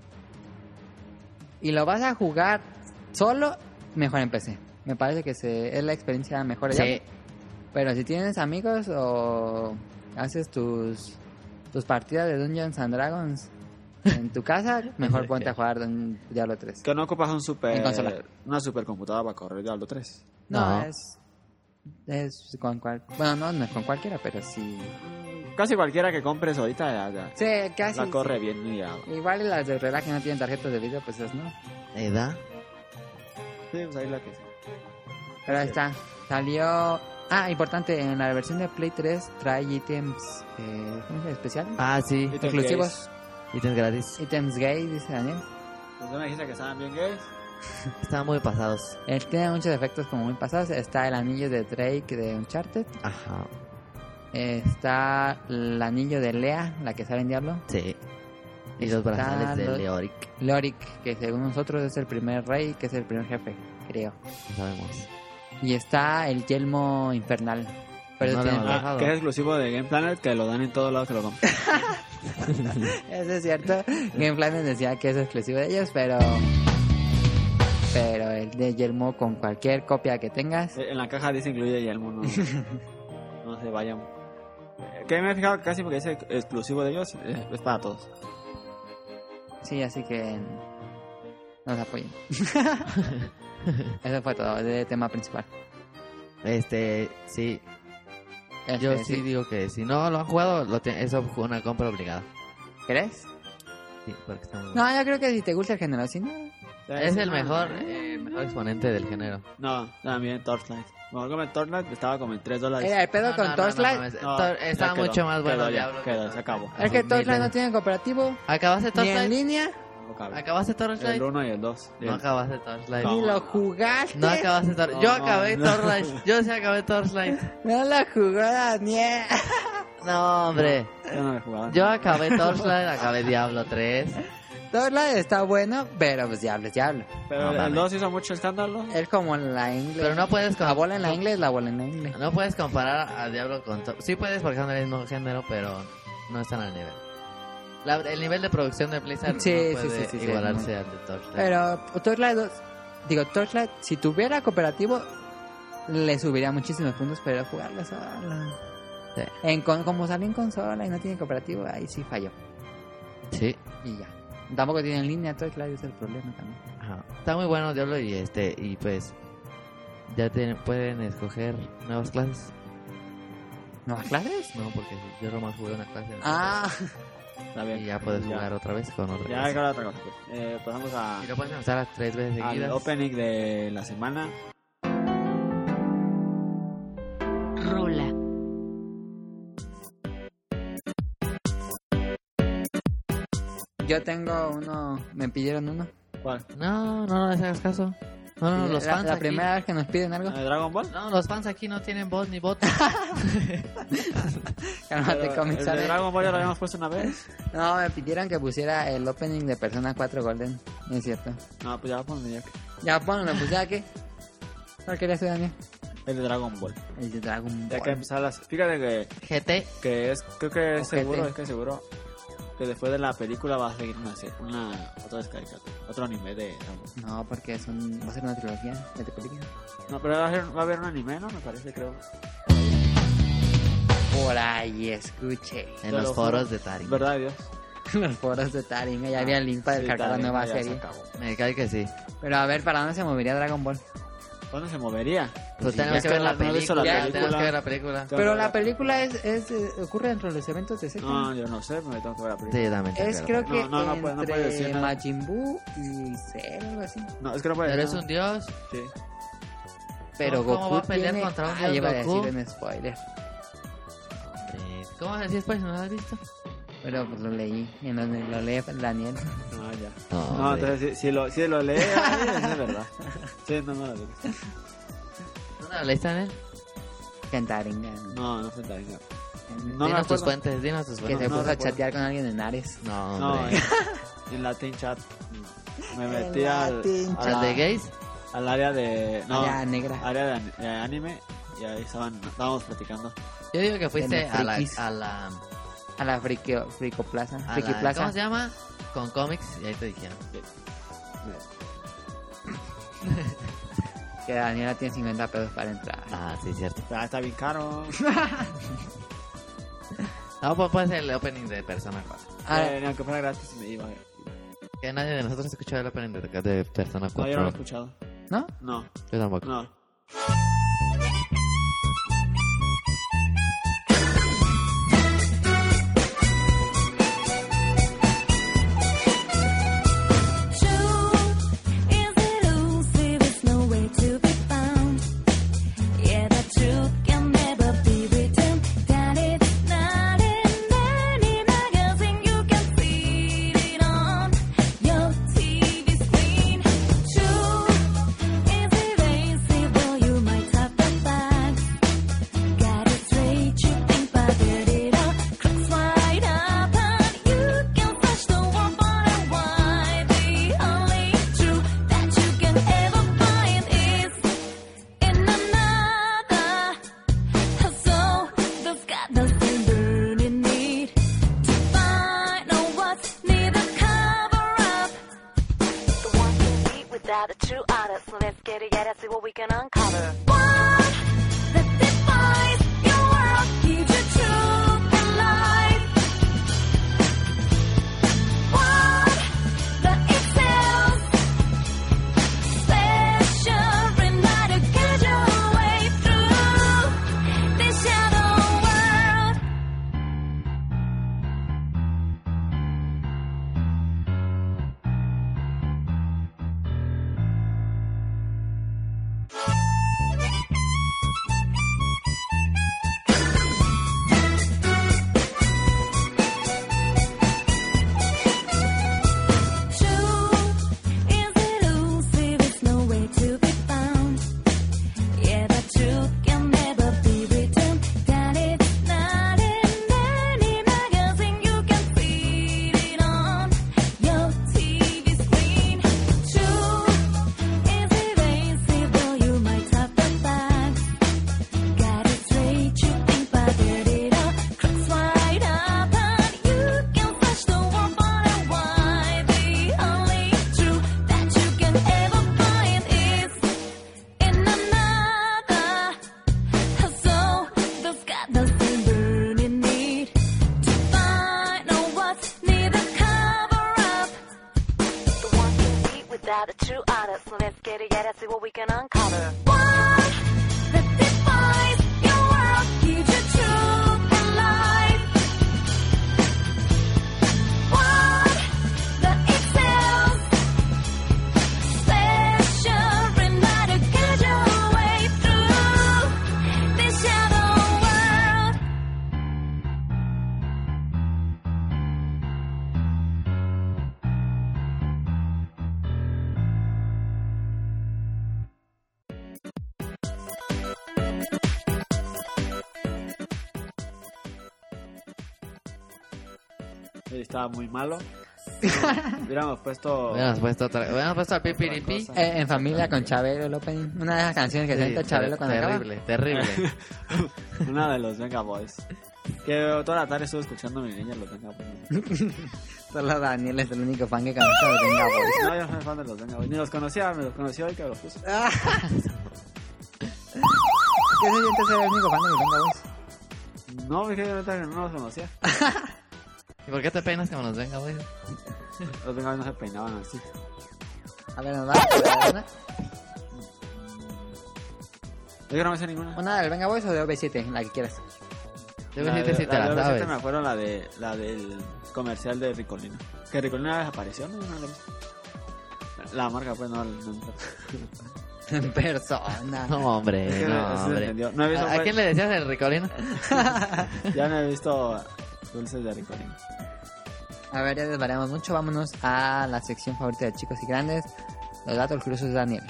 Y lo vas a jugar solo, mejor en P C. Me parece que se, es la experiencia mejor allá. Sí. Pero si tienes amigos o haces tus, tus partidas de Dungeons and Dragons en tu casa, mejor ponte a jugar Dun- Diablo tres. Que no ocupas un super, En consola. una supercomputadora para correr Diablo tres. No, No. es... Es con cual... Bueno, no, no es con cualquiera, pero sí... Casi cualquiera que compres ahorita ya, ya Sí, casi. la corre bien y ya. Igual las de reloj que no tienen tarjetas de video, pues es no. ¿Edad? Sí, pues ahí la que sí. Pero ahí está. Salió... Ah, importante, en la versión de Play tres trae ítems... Eh, ¿Cómo se llama? ¿Especiales? Ah, sí. Ítems Exclusivos. Ítems gratis. Ítems gay, dice Daniel. Pues tú me dijiste que estaban bien gays. Estaban muy pasados. Él tiene muchos efectos como muy pasados. Está el anillo de Drake de Uncharted. Ajá. Está el anillo de Lea, la que sale en Diablo. Sí. Y los Está brazales de los- Leoric. Loric, que según nosotros es el primer rey, que es el primer jefe, creo. No sabemos. Y está el yelmo infernal. Pero No ese le tiene- hemos Ah, bajado. que es exclusivo de Game Planet, que lo dan en todos lados que lo compran. Eso es cierto. Game Planet decía que es exclusivo de ellos, pero... Pero el de yelmo con cualquier copia que tengas. Eh, En la caja dice incluye Yelmo, no, no se vayan. Que me he fijado que casi porque es exclusivo de ellos, eh, es para todos. Sí, así que nos apoyen. Eso fue todo de tema principal. Este, sí. Este, Yo sí, digo que si no lo han jugado, lo te- eso fue una compra obligada. ¿Crees? Sí, porque está muy No, yo creo que si te gusta el género, si no... Es el mejor, eh, mejor exponente del género. No, también Torchlight. Bueno, como el Torchlight estaba como en tres dólares. Eh, el pedo No, con no, no, Torchlight... no mames. No, Tor- ya Estaba quedó, mucho más bueno quedó el ya, Diablo. quedó, se acabó. es que Sí, Torchlight mil no de- tiene cooperativo, ¿Acabaste ni en Torchlight? línea, No cabe. ¿Acabaste Torchlight? El uno y el dos. No acabaste Torchlight. No. ni lo jugaste. No acabaste Torchlight. Yo No, acabé no. Torchlight. Yo sí acabé Torchlight. No lo jugó Daniel. No, hombre. Yo no lo he jugado. Yo acabé Torchlight, acabé Diablo tres. Torchlight está bueno, pero pues diablo es diablo. Pero No, el mames. dos hizo mucho escándalo. Es como la inglés. Pero no puedes La com- bola en la inglés, la bola en la inglés. No puedes comparar a Diablo con Tor- Sí puedes porque son del mismo género, pero no están al nivel. La- el nivel de producción de Blizzard Sí, no sí, puede sí, sí, sí, igualarse no. al de Torchlight. Pero Torchlight dos, digo, Torchlight, si tuviera cooperativo, le subiría muchísimos puntos, pero jugarlo solo. Sí. En con, como salió en consola y no tiene cooperativo, ahí sí falló. Sí. Y ya. Tampoco tiene en línea, Torchlight es el problema también. Ajá. Está muy bueno Diablo y este y pues ya tienen- pueden escoger nuevas clases. ¿Nuevas clases? No, porque yo nomás jugué una clase. Ah, Está bien. Y ya puedes Ya. jugar otra vez con otra Ya, clase. ahora otra cosa. Eh, pasamos a, Y lo puedes empezar a tres veces al seguidas. opening de la semana. Rola. yo tengo uno, me pidieron uno. ¿Cuál? No, no, no les hagas caso. No, no, los la, fans la aquí. primera vez que nos piden algo, ¿De Dragon Ball? No, los fans aquí no tienen voz ni voto. cálmate, Pero comenzar. el de Dragon Ball ya lo habíamos puesto una vez. No, me pidieron que pusiera el opening de Persona cuatro Golden. No es cierto. No, pues ya lo pongo ya. Ya ponlo, pues ya que. ¿Cuál querías tú, Daniel? El de Dragon Ball. El de Dragon Ya que Ball. empezar las. Fíjate que, G T. que es. Creo que es Ojete. seguro, es que seguro. Que después de la película va a seguir una. se- una otra vez caricatura. Otro anime de Dragon Ball. No, porque es un, va a ser una trilogía de películas. No, pero va a, haber, va a haber un anime, ¿no? Me parece, creo. Por ahí escuché. En Te los lo foros juro. de Tari. ¿Verdad, Dios? Los foros de Taringa. Ya había el link para Sí, descargar la también, nueva ya se serie. acabó. Me cae que sí. Pero a ver, ¿para dónde se movería Dragon Ball? ¿Cuándo se movería? Pues sí, tenemos es que que ver la no he visto película. la Ya, película. tenemos que ver la película. Tengo que Pero ver la película es, es eh, ocurre dentro de los eventos de Z. No, yo no sé, me tengo que ver la película. Sí, también. tengo Es que creo ver. que No, no, no puede- no entre puede decir nada. Majin Buu y Cell, algo así. No, es que no puede Pero es decir un dios. nada. Sí. Pero ¿Cómo Goku va a pelear tiene... contra un ah, dios iba a Goku? decir un spoiler. Eh, ¿Cómo se decía después? ¿No lo has visto? Pero pues lo leí. Y en donde lo lee Daniel. No, ya. No, No, hombre. entonces si, si lo, si lo lee, ahí, es verdad. Sí, no, no lo leí. ¿Dónde lo leíste, Daniel? Cantaringa. No, no fue tan. No me dinos tus acuerdo. fuentes, dinos tus Que fuentes. se no puso a recuerdo. chatear con alguien en Ares. No, No, hombre. en, en Latin Chat. Me En metí al, Latin a ¿Al la- de gays? al área de. No, Área negra. área de, an- de anime. Y ahí estaban, estábamos platicando. Yo digo que fuiste En los a la, frikis. a la, A la Frico, Frico Plaza. a Friki la- Plaza. ¿cómo se llama? Con cómics y ahí te dijeron. Que Daniela tiene cincuenta pesos para entrar. Ah, sí, cierto. Ah, está bien caro. No, pues puede ser el opening de Persona cuatro. Ah, Eh, ni aunque fuera gratis me iba. Que nadie de nosotros ha escuchado el opening de, de Persona No, cuatro. yo no lo he escuchado. ¿no? No, Yo tampoco. no. Without a true artist, so let's get together, see what we can uncover. What that defines your world? Keep it true. the true artist. So let's get together, see what we can uncover. That defines your world, gives you truth and life. One that excels, special, reminder, guide your way through this shadow world. Sí, estaba muy malo. Hubiéramos puesto... Hubiéramos puesto, otra, hubiéramos puesto al Pipiripi. Otra cosa. Eh, en familia con Chabelo, el opening. Una de esas canciones que Sí, siente Chabelo cuando terrible, terrible. Una de los Venga Boys. Que toda la tarde estuve escuchando a mi niña los Venga Boys. acaba. Solo Daniel es el único fan que conoce de Venga Boys. No, yo soy fan de los Venga Boys. Ni los conocía, me los conoció hoy que los puso. ¿Qué se siente ser el único fan de los Venga Boys? No, fíjate que no los conocía. ¿Y por qué te peinas como nos venga, güey? Los Venga Boys no se peinaban así. A ver, nos va a una. Yo que no me sé ninguna. ¿Una del Venga Boys o de O V siete? La que quieras. Yo La me siento de- si te la de la O V siete sabes. me acuerdo la, de, la del comercial de Ricolino. Que Ricolino desapareció, ¿no? No la he visto. La marca, pues, no. no En persona. No, hombre, Es que no, eso se hombre. entendió. No he visto, ¿A, a pues, quién le decías el ricolino? Ya no he visto dulces de Ricolino. A ver, ya desvariamos mucho. Vámonos a la sección favorita de chicos y grandes. Los datos curiosos de Daniel.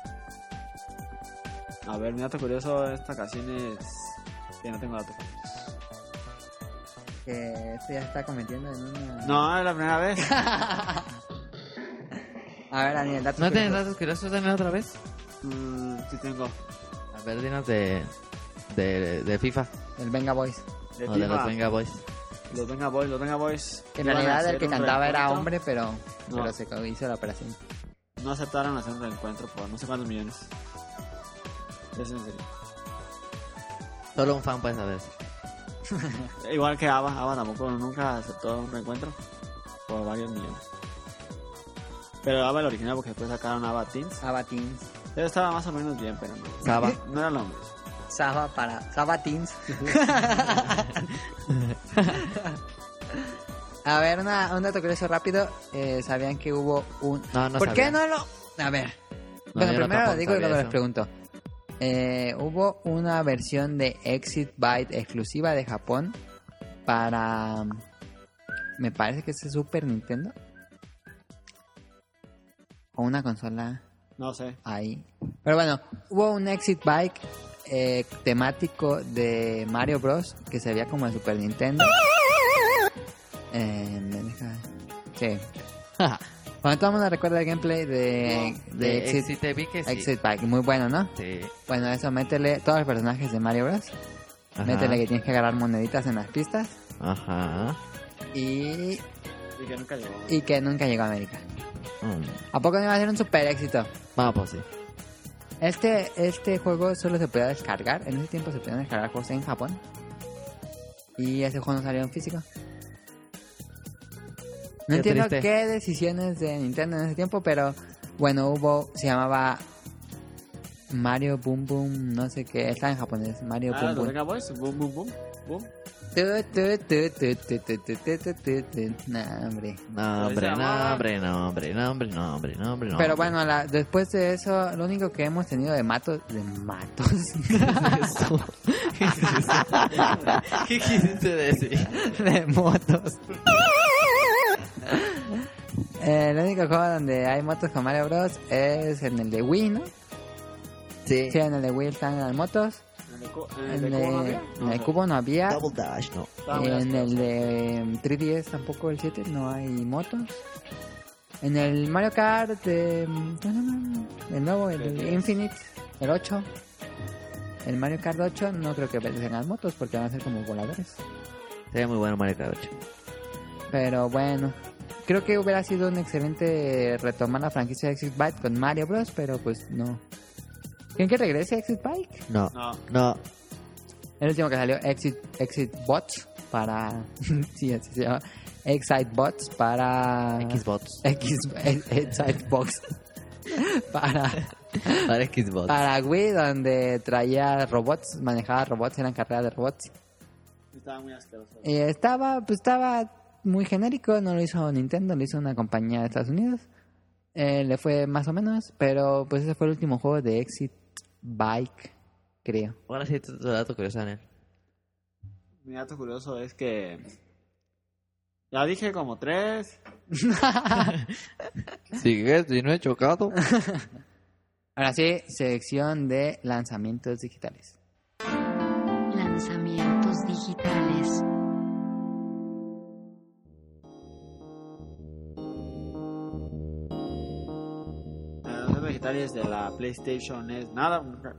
A ver, mi dato curioso de esta ocasión es que no tengo datos curiosos. Que esto ya está convirtiendo en una... No, es la primera vez. A ver, Daniel, datos ¿No tienes curiosos. datos curiosos también otra vez? Mm, sí tengo. A ver, dinos de, de, de FIFA El Venga Boys. De o de los FIFA. Venga Boys. Los Venga Boys, los Venga Boys. Que en iban a realidad hacer el que un cantaba era reencuentro. hombre, pero, No. pero se co- hizo la operación. No aceptaron hacer un reencuentro por no sé cuántos millones. Es en serio. Solo un fan puede saber. Igual que Ava, Ava tampoco nunca aceptó un reencuentro por varios millones. Pero Ava el original porque después sacaron Ava Teens. Sabatins. Él estaba más o menos bien, pero no. Saba. No era lo mismo. Saba para... Sabatins. A ver, una, un dato curioso rápido. Eh, ¿Sabían que hubo un... No, no ¿Por sabía. qué no lo...? A ver. No, Bueno, yo no primero lo tampoco digo y sabía luego les eso. pregunto. Eh, hubo una versión de Exit Byte exclusiva de Japón para... Me parece que es Super Nintendo. O una consola No sé. ahí. Pero bueno, hubo un Exit Bike eh, temático de Mario Bros. Que se veía como de Super Nintendo. Eh, me deja... Sí. Bueno, todo el mundo recuerda el gameplay de, de, De Exit, Exit te vi que sí. Exit Bike. Muy bueno, ¿no? Sí. Bueno, eso, métele todos los personajes de Mario Bros. Ajá. Métele que tienes que agarrar moneditas en las pistas. Ajá. Y, Y que nunca llegó. y que nunca llegó a América. Mm. ¿A poco no iba a ser un super éxito? Vamos, pues sí. Este, este juego solo se podía descargar. En ese tiempo se podían descargar juegos en Japón. Y ese juego no salió en físico. No Qué entiendo triste. qué decisiones de Nintendo en ese tiempo, pero bueno, hubo, se llamaba Mario Boom Boom, no sé qué, está en japonés, Mario Ah, Boom los Boom. Venga Boys. Boom, boom, boom. Boom. Tu, tu, tu, tu, tu, tu, tu, tu, tu, tu, tu. Nah, hombre. No, hombre, se no, llama- hombre, no, hombre, no, hombre, no, hombre, no, hombre, no. Pero hombre. bueno, la- después de eso, lo único que hemos tenido de matos, de matos, ¿Qué quisiste decir? de motos. Eh, el único juego donde hay motos con Mario Bros. Es en el de Wii, ¿no? Sí. Sí, en el de Wii están las motos. ¿En el, cu- en En el el, de cubo no había? en No el sé. cubo no había. Double Dash, no. Estaba muy En asqueroso. el de em, tres D S tampoco, el siete, no hay motos. En el Mario Kart, de, em, ¿cómo se llama? El nuevo, el tres D S. Infinite, el ocho. El Mario Kart ocho no creo que tengan motos porque van a ser como voladores. Sería muy bueno Mario Kart ocho. Pero bueno, creo que hubiera sido un excelente retomar la franquicia de Exit Bike con Mario Bros. Pero pues no. ¿Quieren que regrese Exit Bike? No, No. no. El último que salió, Exit, Exit Bots para... sí, así se llama. Excite Bots para... Xbox. X, Excite Box. para, Para Xbox. para Wii, donde traía robots, manejaba robots, eran carreras de robots. Estaba muy asqueroso. Y estaba, pues estaba muy genérico, no lo hizo Nintendo, lo hizo una compañía de Estados Unidos. Eh, le fue más o menos, pero pues ese fue el último juego de Exit Bike, creo. Ahora sí, tu tu dato curioso, Daniel. Mi dato curioso es que... Ya dije como tres. Sigue, si no he chocado. Ahora sí, sección de lanzamientos digitales. Lanzamientos digitales. Los digitales de la PlayStation es nada. nada.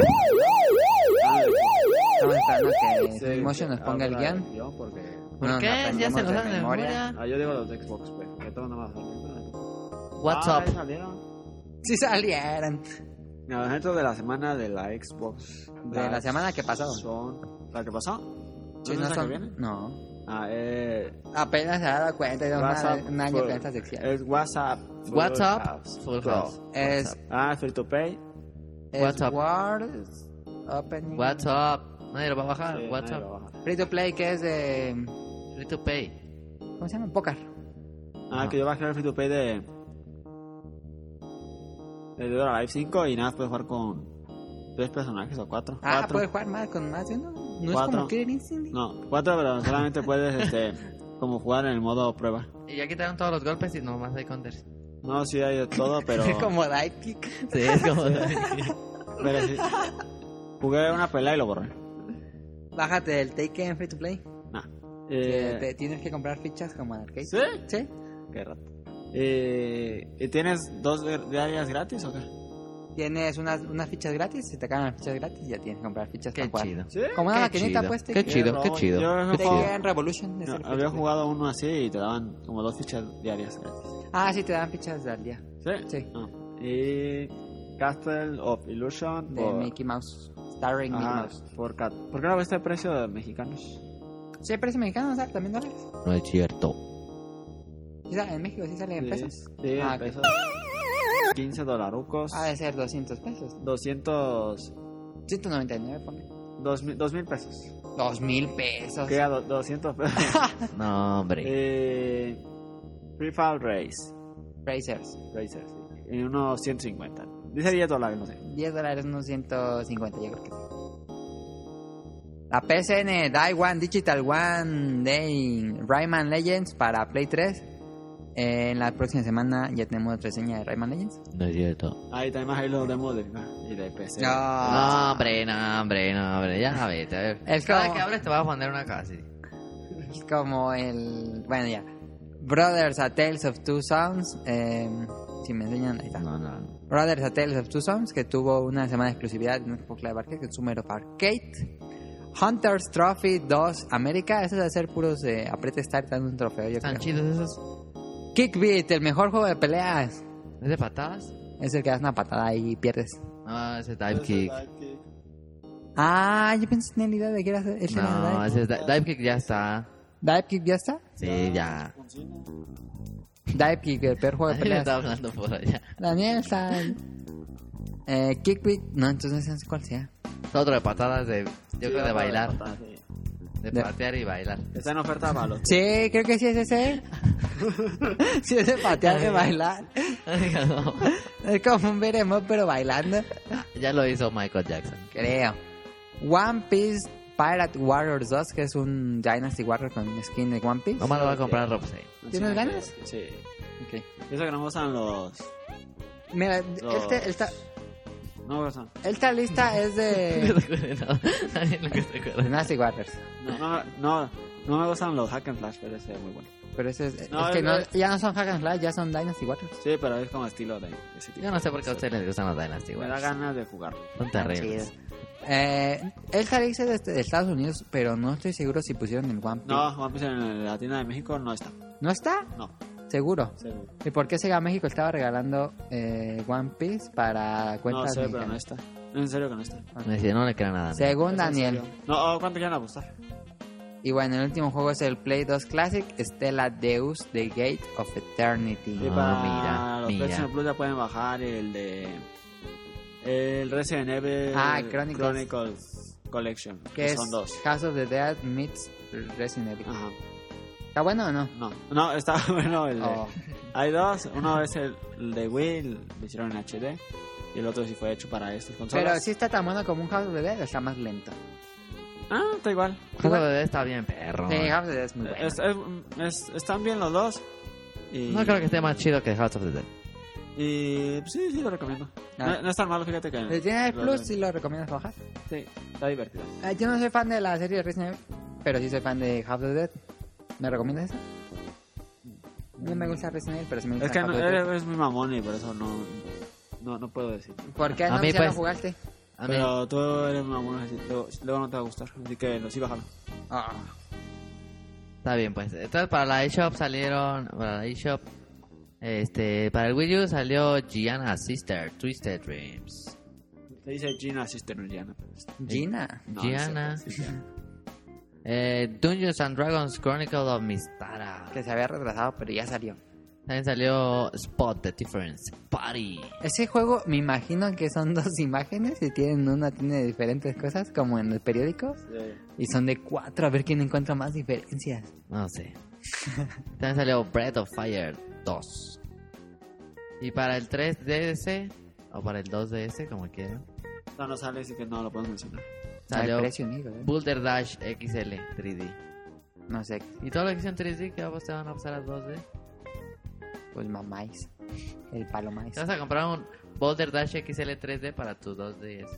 Estamos esperando que Sí, Switchmotion nos ponga el abra guión. Porque... ¿Por No, qué? no Ya se aprendemos lo de saben de memoria. memoria. Ah, yo digo los de Xbox, pues. Que todo no va a salir. What's Ah, up? ahí salieron. Sí salieron. Los eventos de la semana de la Xbox. De la semana que pasó. Son... ¿La que pasó? Sí, ¿No no es la son- que viene? No. Ah, eh... Apenas se ha dado cuenta de WhatsApp un año Full- con esta sección. Es WhatsApp. Full WhatsApp, House Full Pro. House. Es, Ah, Free to Pay. es WhatsApp. Words Opening. What's up? Nadie lo va a bajar. Sí, What's nadie up? lo baja. Free to Play, que es de... Free to pay. ¿Cómo se llama? Póker. Ah, que yo bajé el Free to Pay de... De Dead or Alive cinco y nada, puedes jugar con... Tres personajes o cuatro. Ah, cuatro. puedes jugar más con más de uno. No es Cuatro. como Killer Instinct. No, cuatro, pero solamente puedes, este... Como jugar en el modo prueba. Y ya quitaron todos los golpes y nomás hay counters. No, sí hay de todo, pero... Es como Dive Kick. Sí, es como... pero sí. Jugué una pelea y lo borré. Bájate el Taken Free to Play. Nah. Que Eh, te tienes que comprar fichas como en arcade. ¿Sí? Sí. Qué rato. Eh, ¿Y tienes dos diarias gratis o qué? Tienes unas, unas fichas gratis. Si te acaban las fichas gratis, ya tienes que comprar fichas Qué para jugar. chido. ¿Sí? Como una Qué maquinita, chido. pues. Qué Taken- chido, qué chido. Yo he Qué jugado- Taken Revolution. es No, el free había to play. jugado uno así y te daban como dos fichas diarias gratis. Ah, sí, te dan fichas al día. ¿Sí? Sí. Ah. Y Castle of Illusion De por... Mickey Mouse. Starring Mickey Ajá, Mouse. por cat... ¿Por qué no ves este precio de mexicanos? Sí, precio mexicano, ¿sabes? También dólares. No es cierto. Sí, sale- en México sí sale en Sí, pesos. Sí, Ah, en pesos. quince dolarucos. Ha de ser doscientos pesos. doscientos... ciento noventa y nueve, ponle. Dos mil, dos mil pesos. Dos mil pesos. Queda do- doscientos pesos. No, hombre. eh, Free Fall Race. Racers. Racers. Y unos ciento cincuenta. Dice diez dólares, no sé. diez dólares, unos ciento cincuenta, yo creo que sí. La P S N Daiwan Digital One Day Rayman Legends para Play tres. Eh, en la próxima semana ya tenemos reseña de Rayman Legends. No es cierto. Ahí también hay los demos de FIFA y de P C. No, hombre, no, hombre, no, hombre. Ya vete, a ver. Es Cada como- que hables te vas a poner una casa. sí. Es como el... Bueno, ya. Brothers A Tales of Two Sons. Eh, si me enseñan, ahí está. No, no, no. Brothers A Tales of Two Sons, que tuvo una semana de exclusividad en Xbox Live Arcade, que es Summer of Arcade. Hunters Trophy dos América. Eso es de hacer puros eh, apriete start dando un trofeo, yo Están creo. chidos esos. Kickbeat, el mejor juego de peleas. ¿Es de patadas? Es el que das una patada y pierdes. No, ese es dive kick. Ah, yo pensé en la idea de que era ese era No, dive. ese es di- dive kick ya está. Dive Kick ya está. Sí, ya. Dive Kick, el peor juego de Daniel peleas. está hablando por allá. Daniel está. Eh, Kickbeat, no, entonces no sé cuál sea. Es otro de patadas de. Yo creo de bailar. De De- patear y bailar. Está en oferta para los... Sí, creo que sí es ese. Sí, es de patear y bailar. No. Es como un beat'em up, pero bailando. Ya lo hizo Michael Jackson. Creo. One Piece Pirate Warriors dos, que es un Dynasty Warrior con skin de One Piece. Nomás lo va a comprar Rob Zane. ¿Tienes ganas? Sí. Ok. Eso que no me gustan los... Mira, Los- este, esta, No me gustan. esta lista es de No, Daniel lo que se acuerda. Dynasty Warriors. No, no, no, no me gustan los hack and flash, pero ese es muy bueno. Pero ese es, No, es que es- no, es- ya no son Hack and Slash, ya son Dynasty Warriors. Sí, pero es como estilo de ese tipo. Yo no sé por qué a ustedes les gustan los Dynasty Me da Warriors. ganas de jugarlo. Son terribles. Eh, esta lista es de, de Estados Unidos, pero no estoy seguro si pusieron el One Piece. No, One Piece en la tienda de México no está. ¿No está? No, Seguro. seguro. ¿Y por qué Sega México estaba regalando eh, One Piece para No cuentas sé, pero no mexicanas? está. En serio que no está. Me decía, no le crean nada. Según ¿Es en Daniel. serio? No, oh, ¿cuánto quieren apostar? Y bueno, el último juego es el Play dos Classic, Stella Deus, The Gate of Eternity. Y Ah, para mira, los mira. PlayStation Plus ya pueden bajar el de... El Resident Evil Ah, Chronicles. Chronicles Collection. Que Que es son dos. House of the Dead meets Resident Evil. Ajá. ¿Está bueno o no? No, no, está bueno el de... Oh. Hay dos. Uno es el, el de Wii, lo hicieron en H D. Y el otro sí fue hecho para estas consolas. Pero sí está tan bueno como un House of the Dead, o está más lento. Ah, está igual. Juego de está bien, perro. Sí, House of the Dead es muy bueno. Es- es- es- están bien los dos. Y, No creo que esté más chido que House of the Dead. Y pues, sí, sí, lo recomiendo. Ah. No, no es tan malo, fíjate que... Si tienes el lo- Plus, sí lo recomiendas bajar. Sí, está divertido. Ah, yo no soy fan de la serie de Resident Evil, pero sí soy fan de House of the Dead. ¿Me recomiendas eso? No me gusta Resident Evil, pero sí me gusta Es que House no, of the Dead. eres, eres muy mamón y por eso no, no, no puedo decir. ¿Por qué A no mí, ya lo pues. jugaste? A mí, Pero tú eres mamón, así, luego, luego no te va a gustar. Así que no, sí, bájalo. Ah, está bien, pues. Entonces, para la eShop salieron. Para la eShop. Este. Para el Wii U salió Gianna Sister, Twisted Dreams. Te dice Gina Sister, no Gianna. pero es- Gina. no, Gianna. es- es Gianna. Eh, Dungeons and Dragons Chronicle of Mystara. Que se había retrasado, pero ya salió. También salió Spot the Difference Party. Ese juego, me imagino que son dos imágenes y tienen una tiene diferentes cosas, como en los periódicos. Sí. Y son de cuatro, a ver quién encuentra más diferencias. No sé. También salió Breath of Fire dos. Y para el tres D S, o para el dos D S, como quieran, No, no sale, así que no lo puedo mencionar. salió Al precio único, ¿eh? Boulder Dash X L tres D. No sé, Y todo lo que hicieron tres D, que vos te van a pasar a dos D. pues mamáis. El palo maíz. Te vas a comprar un Boulder Dash X L tres D para tu dos D S.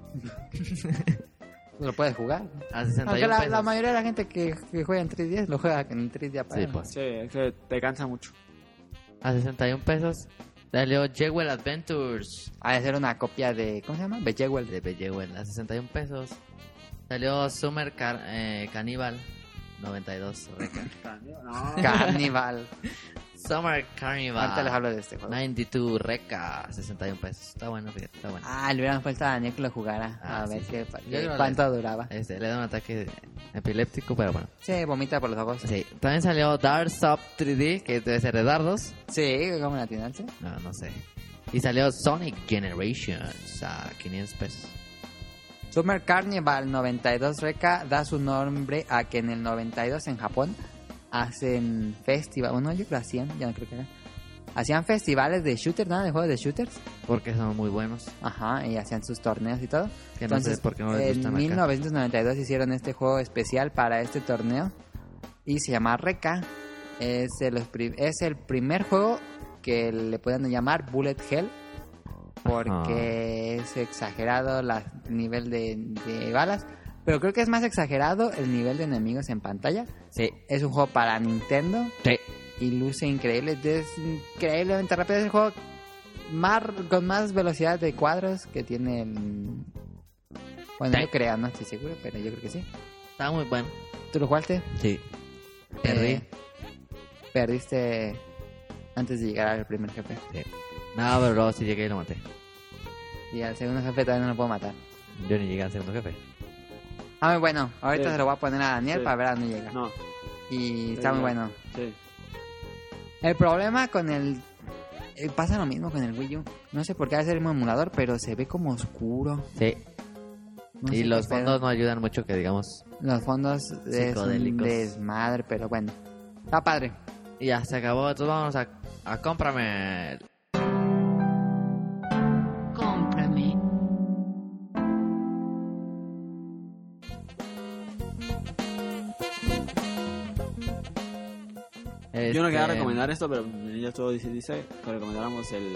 Lo puedes jugar. A sesenta y Aunque uno la, pesos. la mayoría de la gente que, que juega en tres D lo juega en tres D para Sí, pues. Sí, es que te cansa mucho. A sesenta y uno pesos. Salió Jewel Adventures Ha de ser una copia de. ¿Cómo se llama? Bejeweled. de Bejewel a sesenta y uno pesos. Salió Summer Car eh, Cannibal noventa y dos. Reca. No. Carnival. Summer Carnival Ahorita les hablo de este juego. noventa y dos Reca, sesenta y uno pesos. Está bueno, fíjate, está bueno. Ah, le hubieran puesto a Daniel que lo jugara. Ah, a ver sí, qué, sí. qué- Yo creo cuánto le- duraba. Este, le da un ataque epiléptico, pero bueno. Sí, vomita por los ojos. Sí. También salió Dark Sub tres D, que debe ser de dardos. Sí, ¿cómo la tiene? No, no sé. Y salió Sonic Generations a quinientos pesos. Summer Carnival noventa y dos Reca da su nombre a que en el noventa y dos en Japón hacen festival. Bueno, yo creo que hacían, ya no creo que eran. Hacían festivales de shooters, ¿no? De juegos de shooters. Porque son muy buenos. Ajá, y hacían sus torneos y todo. Que no sé por qué no les gustan en acá. mil novecientos noventa y dos hicieron este juego especial para este torneo y se llama Reca. Es el, pri- es el primer juego que le pueden llamar Bullet Hell porque es exagerado la- el nivel de, de balas, pero creo que es más exagerado el nivel de enemigos en pantalla. Sí. Es un juego para Nintendo Sí. y luce increíble, es increíblemente rápido. Es el juego más, con más velocidad de cuadros que tiene el... Bueno, Sí. yo creo, no estoy seguro, pero yo creo que sí. Está muy bueno. ¿Tú lo jugaste? Sí. Perdí. Eh, perdiste antes de llegar al primer jefe. Sí. No, pero luego sí llegué y lo maté. Y al segundo jefe todavía no lo puedo matar. Yo ni llegué al segundo jefe. Ah, muy bueno. Ahorita Sí. se lo voy a poner a Daniel Sí. para ver a dónde llega. No. Y está Sí, muy ya. bueno. Sí. El problema con el... eh, pasa lo mismo con el Wii U. No sé por qué hacer el mismo emulador, pero se ve como oscuro. Sí. No y sé los qué pedo. fondos no ayudan mucho, que digamos. Los fondos es un Psicodélicos. desmadre, pero bueno. Está padre. Y ya se acabó. Entonces vamos a, a cómprame. Cómprame. Yo no quería Este, recomendar esto, pero ya todo dice, dice que recomendáramos el...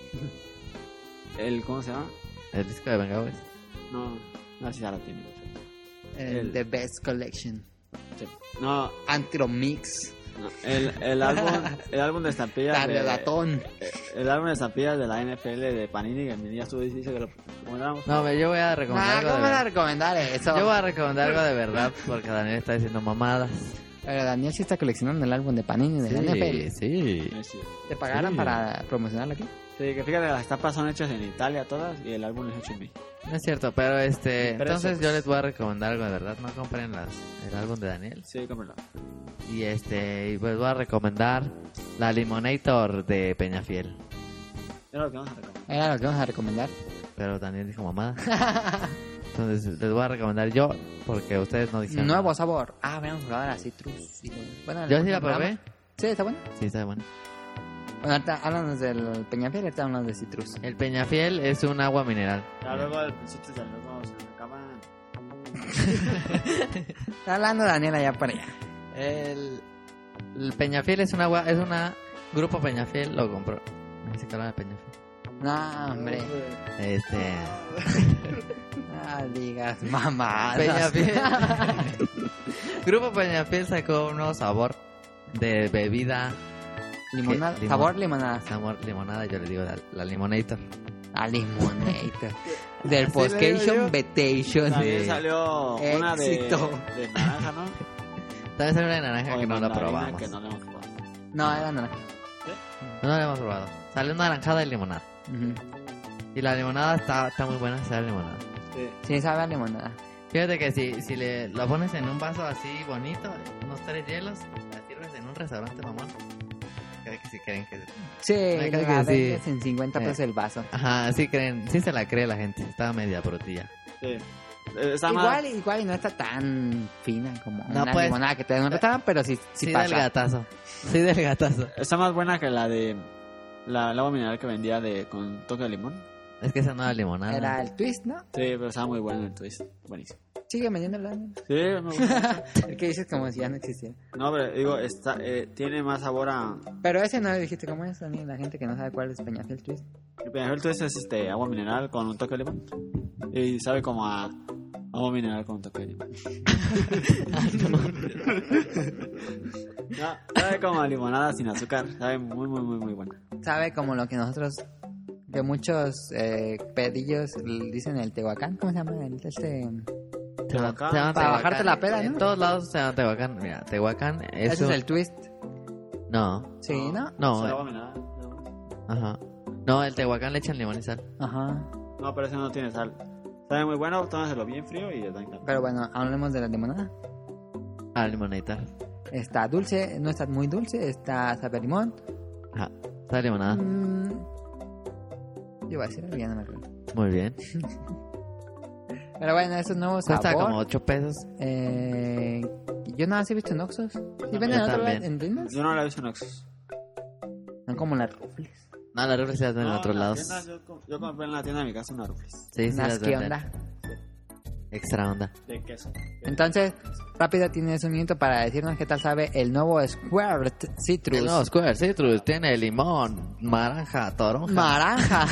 el ¿Cómo se llama? El disco de Vengadores. No, no sé si ya lo tiene. El, El- The Best Collection. Sí. No, Antromix. no, el, el álbum el álbum de estampillas de, Tardatón. el álbum de estampillas de la N F L de Panini, que ya estuvo dice que lo recomendáramos. No, me- yo voy a recomendar Ah, algo ¿cómo de van a ver- recomendar eso? Yo voy a recomendar algo de verdad porque Daniel está diciendo mamadas. Pero Daniel sí está coleccionando el álbum de Panini de la N F L. Sí, sí. Eh, sí. ¿Te pagaron Sí. para promocionarlo aquí? Sí, que fíjate, las tapas son hechas en Italia todas y el álbum es hecho en México. No es cierto, pero este... Pero entonces eso, yo pues. les voy a recomendar algo de verdad. No compren las, el álbum de Daniel. Sí, cómpralo. Y este... Y pues voy a recomendar la Limonator de Peñafiel. Era lo que vamos a recomendar. Era lo que vamos a recomendar. Pero Daniel dijo mamada. Entonces les voy a recomendar yo, porque ustedes no dijeron Nuevo nada. sabor. Ah, habíamos probado la citrus. y- Bueno, Yo sí la probé. Sí, está bueno. Sí, está bueno. Bueno, ahorita háblanos del Peñafiel, ahorita háblanos de citrus. El Peñafiel es un agua mineral. Ya luego al principio ya luego se me acaban. Está hablando Daniela ya para allá. El, el Peñafiel es un agua, es una grupo Peñafiel lo compró. Me dice que habla de Peñafiel. No, hombre. Este No digas mamá. Peñafiel. Grupo Peñafiel sacó un nuevo sabor de bebida, Limonada. ¿Qué? Limón. Sabor limonada. sabor limonada, yo le digo la, la Limonator. A limonada. Del Así le digo Postcation yo. Betation. También Sí. salió una de, Éxito. de naranja, ¿no? También salió una de naranja O de que no la mandarina, probamos. que no la hemos probado. No, era naranja. No la hemos probado. Salió una naranjada y limonada. Ujú. Y la limonada está, está muy buena, sabe a limonada. Sí. Sí, sabe a limonada. Fíjate que si, si le lo pones en un vaso así bonito, unos tres hielos, la sirves en un restaurante mamón. Creo que si creen que... Sí, Me cae que la sí. vendes en cincuenta pesos Eh. el vaso. Ajá, sí creen, sí se la cree la gente. Está media brutilla. Sí. Eh, Está Igual, más... igual y no está tan fina como No, una pues. limonada que te dan un restaurante, pero sí, sí, Sí, del pasa. gatazo. Sí del gatazo. Está más buena que la de... La, el agua mineral que vendía de con toque de limón. Es que esa no era limonada. Era el twist, ¿no? Sí, pero estaba muy bueno el twist. Buenísimo. Sigue vendiéndolo. Sí, me gusta. El que dices como si ya no existiera. No, pero digo, está, eh, tiene más sabor a... Pero ese no dijiste cómo es, Dani, la gente que no sabe cuál es Peñafiel Twist. El Peñafiel Twist es este, agua mineral con un toque de limón. Y sabe como a agua mineral con un toque de limón. No, sabe como a limonada sin azúcar. Sabe muy, muy, muy, muy buena. Sabe como lo que nosotros, que muchos eh, pedillos l- dicen el Tehuacán. ¿Cómo se llama? El, este... Se llama- Tehuacán. se llama Para Tehuacán. bajarte la peda, En ¿no? todos lados se llama Tehuacán. Mira, Tehuacán es Ese un... es el twist. No, Sí, ¿no? no, Solo eh, agua mineral. ¿no? ajá. No, el Tehuacán le echan limón y sal. Ajá. No, pero ese no tiene sal. Sabe muy bueno, tómaselo bien frío y les da encanto. Pero bueno, hablemos de la limonada. Ah, limonita. Está dulce, no está muy dulce, está sabe a limón. Ajá, está limonada. Mm, yo iba a decir algo, ya no me acuerdo. Muy bien. Pero bueno, esos nuevos Cuesta sabor. como ocho pesos. Eh, yo nada más he visto en Oxxos. ¿Sí también. venden en Yo otro lado? también. ¿En tiendas? Yo no la he visto en Oxxos. Son como las rufles. No, las rufles se las venden en No, otros en lados. las tiendas, yo, com- yo compré en la tienda de mi casa unas rufles. Sí, sí, Unas las ¿qué venden. onda? Extra onda. De queso. Entonces, rápido tienes un minuto para decirnos qué tal sabe el nuevo Squirt Citrus. El nuevo Square Citrus tiene limón, naranja, toronja. Naranja.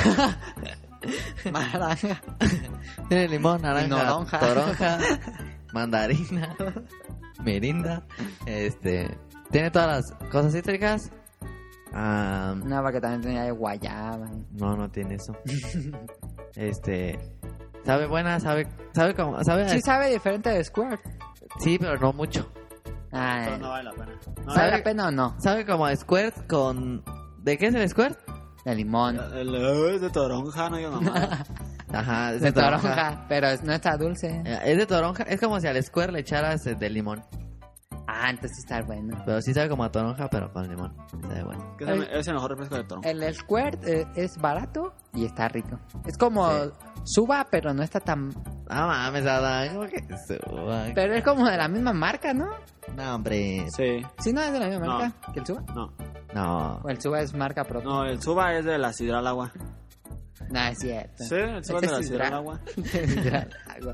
Naranja. Tiene limón, Y naranja, noronja. toronja, mandarina, mirinda. Este, tiene todas las cosas cítricas. Ah, No, porque también tenía de guayaba. no, no tiene eso. Este, sabe buena, sabe, sabe como, sabe, Sí sabe diferente de Squirt. sí, pero no mucho. Ah, Pero no vale la pena. No, ¿vale ¿sabe? la pena o no? Sabe como a Squirt con, ¿de qué es el Squirt? De limón. el, el- es de toronja, no digo mamá. Ajá, es De de toronja. toronja, pero no está dulce. Eh, Es de toronja, es como si al Squirt le echaras eh, de limón. Ah, entonces sí está bueno. Pero sí sabe como a toronja, pero con limón. Sabe bueno. Que es, el, es el mejor refresco de toronja. El Squirt eh, es barato y está rico. Es como Sí. Suba, pero no está tan... Ah, mames, Adán, ¿cómo que suba? Pero es como de la misma marca, ¿no? No, hombre. Sí. ¿Sí no es de la misma No. marca que el Suba? No. No. ¿O el Suba es marca propia? No, el Suba es de la sidral agua. No, es cierto. Sí, el Suba es de la sidral agua. Sidral agua.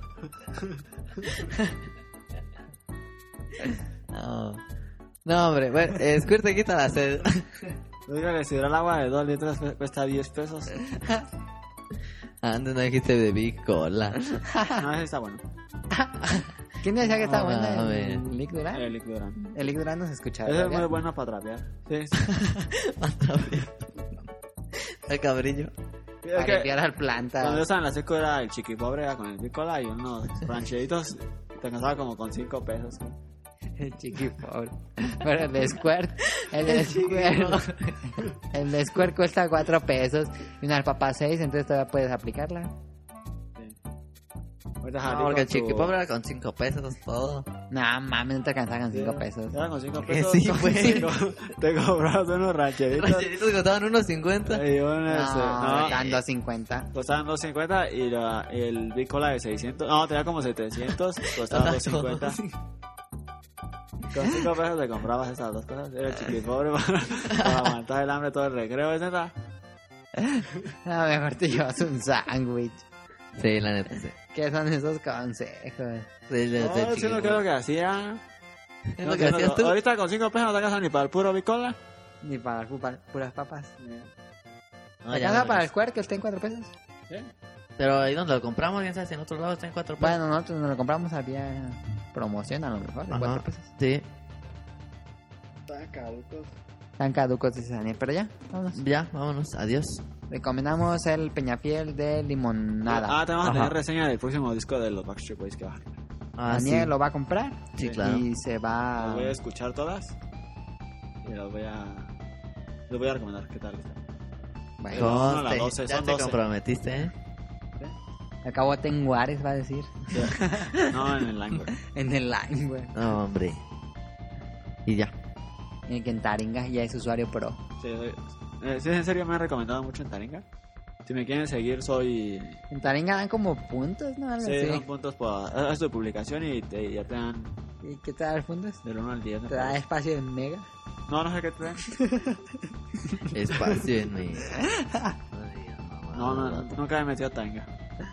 No. No, hombre, bueno, eh, Squirt te quita la sed. Diga que sidral agua de dos litros cu- cuesta diez pesos. Antes no dijiste de Big Cola. No, ese está bueno. ¿Quién decía que está No, buena mames. el Lick Duran? El líquido Durán. El Lick Duran no se escuchaba. Ese es ¿verdad? muy bueno para trapear. Sí, sí. El cabrillo. Es Para que limpiar al cuando planta. yo estaba en la seco era el chiqui pobre, era con el bicola y unos rancheritos. Te cansaba como con cinco pesos. El chiqui pobre. Pero el de Square, el de Square, el de Square cuesta cuatro pesos y una al papá seis, entonces todavía puedes aplicarla. Ahorita No, Javi porque con el chiqui su- pobre era con cinco pesos todo. No mames, no te alcanzaba con cinco pesos. Era con cinco Que pesos. sí, pues. Te co- Te comprabas unos rancheritos. Rancheritos costaban unos cincuenta. Y unos, No, no, están dos cincuenta. costaban dos cincuenta y la, y el Big Cola de seiscientos. No, tenía como setecientos. Costaba dos cincuenta. Con cinco pesos te comprabas esas dos cosas. Era el chiqui pobre para, para aguantar el hambre todo el recreo. ¿Es neta? No, mejor te llevas un sándwich. Sí, la neta, sí. ¿Qué son esos consejos? Sí, ya No, está eso chiqui es lo que, pobre. lo que hacía. Es No, lo que que no- hacías tú. Ahorita con cinco pesos no te alcanza ni para el puro Big Cola. Ni para las pu- puras papas. No, ¿Te ya alcanza no para me el Square que está en cuatro pesos? ¿Sí? Pero ahí donde lo compramos, quién sabe si en otros lados está en cuatro pesos. Bueno, nosotros nos lo compramos, había promoción a lo mejor, de Ajá. cuatro pesos. Sí, Están caducos. Están caducos ese año, pero ya, vámonos. ya, vámonos, adiós. Recomendamos el Peñafiel de limonada. Ah, tenemos que Ajá. tener reseña del próximo disco de los Backstreet Boys que va. Ah, Daniel sí. lo va a comprar. Sí, claro. Y se va... Las voy a escuchar todas. Y las voy a. Les voy a recomendar qué tal está. Bueno, No, la Conste, doce, ya son te doce. comprometiste, ¿eh? acabó en Juárez, va a decir. No, en el Language. En el line, güey. No, hombre. Y ya. Y que en Taringa ya es usuario pro. Sí, soy- eh, sí, en serio me han recomendado mucho en Taringa. Si me quieren seguir, soy. En Taringa dan como puntos, ¿no? Algo Sí, así. son puntos por. Haz tu publicación y te, ya te dan ¿Y qué te da el puntos? del uno al diez. me Te da parece. espacio en mega. No, no sé qué te dan. Espacio en mi. No, no, no, nunca me he metido a Taringa.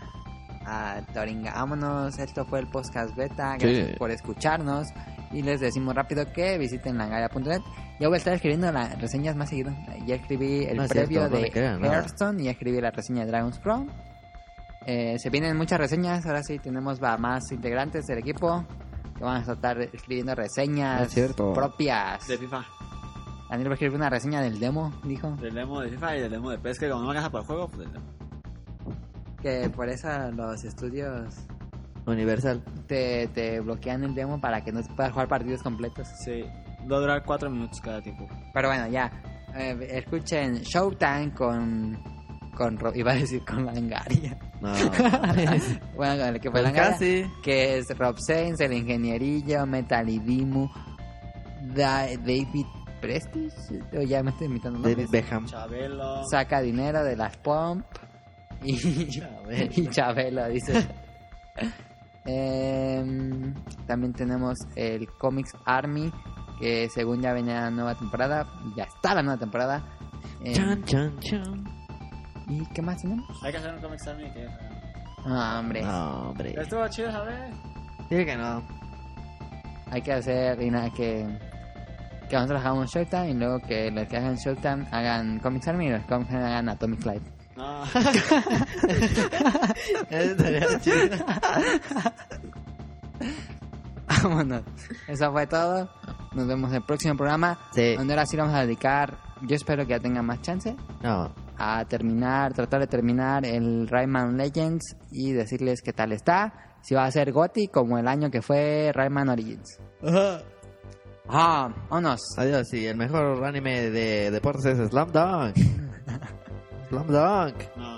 A Taringa. Vámonos, esto fue el podcast beta. Gracias Sí. por escucharnos. Y les decimos rápido que visiten langaria punto net. Ya voy a estar escribiendo las reseñas más seguido. Ya escribí el No es previo cierto, no de le crean nada. Hearthstone y ya escribí la reseña de Dragon's Crown. Eh, se vienen muchas reseñas. Ahora sí tenemos va, más integrantes del equipo que van a estar escribiendo reseñas Es cierto. propias. De FIFA. Daniel va a escribir una reseña del demo, dijo. Del demo de FIFA y del demo de P E S. Que como no me alcanza para el juego, pues del demo. Que por eso los estudios Universal. te, te bloquean el demo para que no se puedas jugar partidos completos. Sí, va a durar cuatro minutos cada tiempo. Pero bueno, ya. Eh, escuchen Showtime con. con Ro- iba a decir con Langaria. No. Bueno, con el que fue Pues Langaria. casi. Que es Rob Sainz, el ingenierillo, Metalidimu, Da- David Prestige. O ya me estoy imitando David nombres. Beckham. Chabelo. Saca dinero de las Pomp. Y Chabelo. y Chabelo, dice. Em, también tenemos el Comics Army, que según ya venía la nueva temporada, ya está la nueva temporada. Em, Chan, chan, chan. ¿Y qué más tenemos? Hay que hacer un Comics Army que. Ah, hombre, No, hombre. Estuvo chido, ¿sabes? Dile que no. hay que hacer y nada, que, que nosotros hagamos Showtime y luego que los que hagan Showtime hagan Comics Army y los Comics Army hagan Atomic Life. No. Eso estaría chido. Vámonos. Eso fue todo. Nos vemos en el próximo programa. Sí. Donde ahora sí vamos a dedicar, yo espero que ya tengan más chance, No. a terminar, tratar de terminar el Rayman Legends y decirles qué tal está. Si va a ser GOTY como el año que fue Rayman Origins. Ah, vámonos. Adiós. Y el mejor anime de deportes es Slam Dunk. Slam Dunk. No.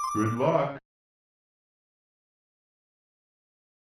Good luck.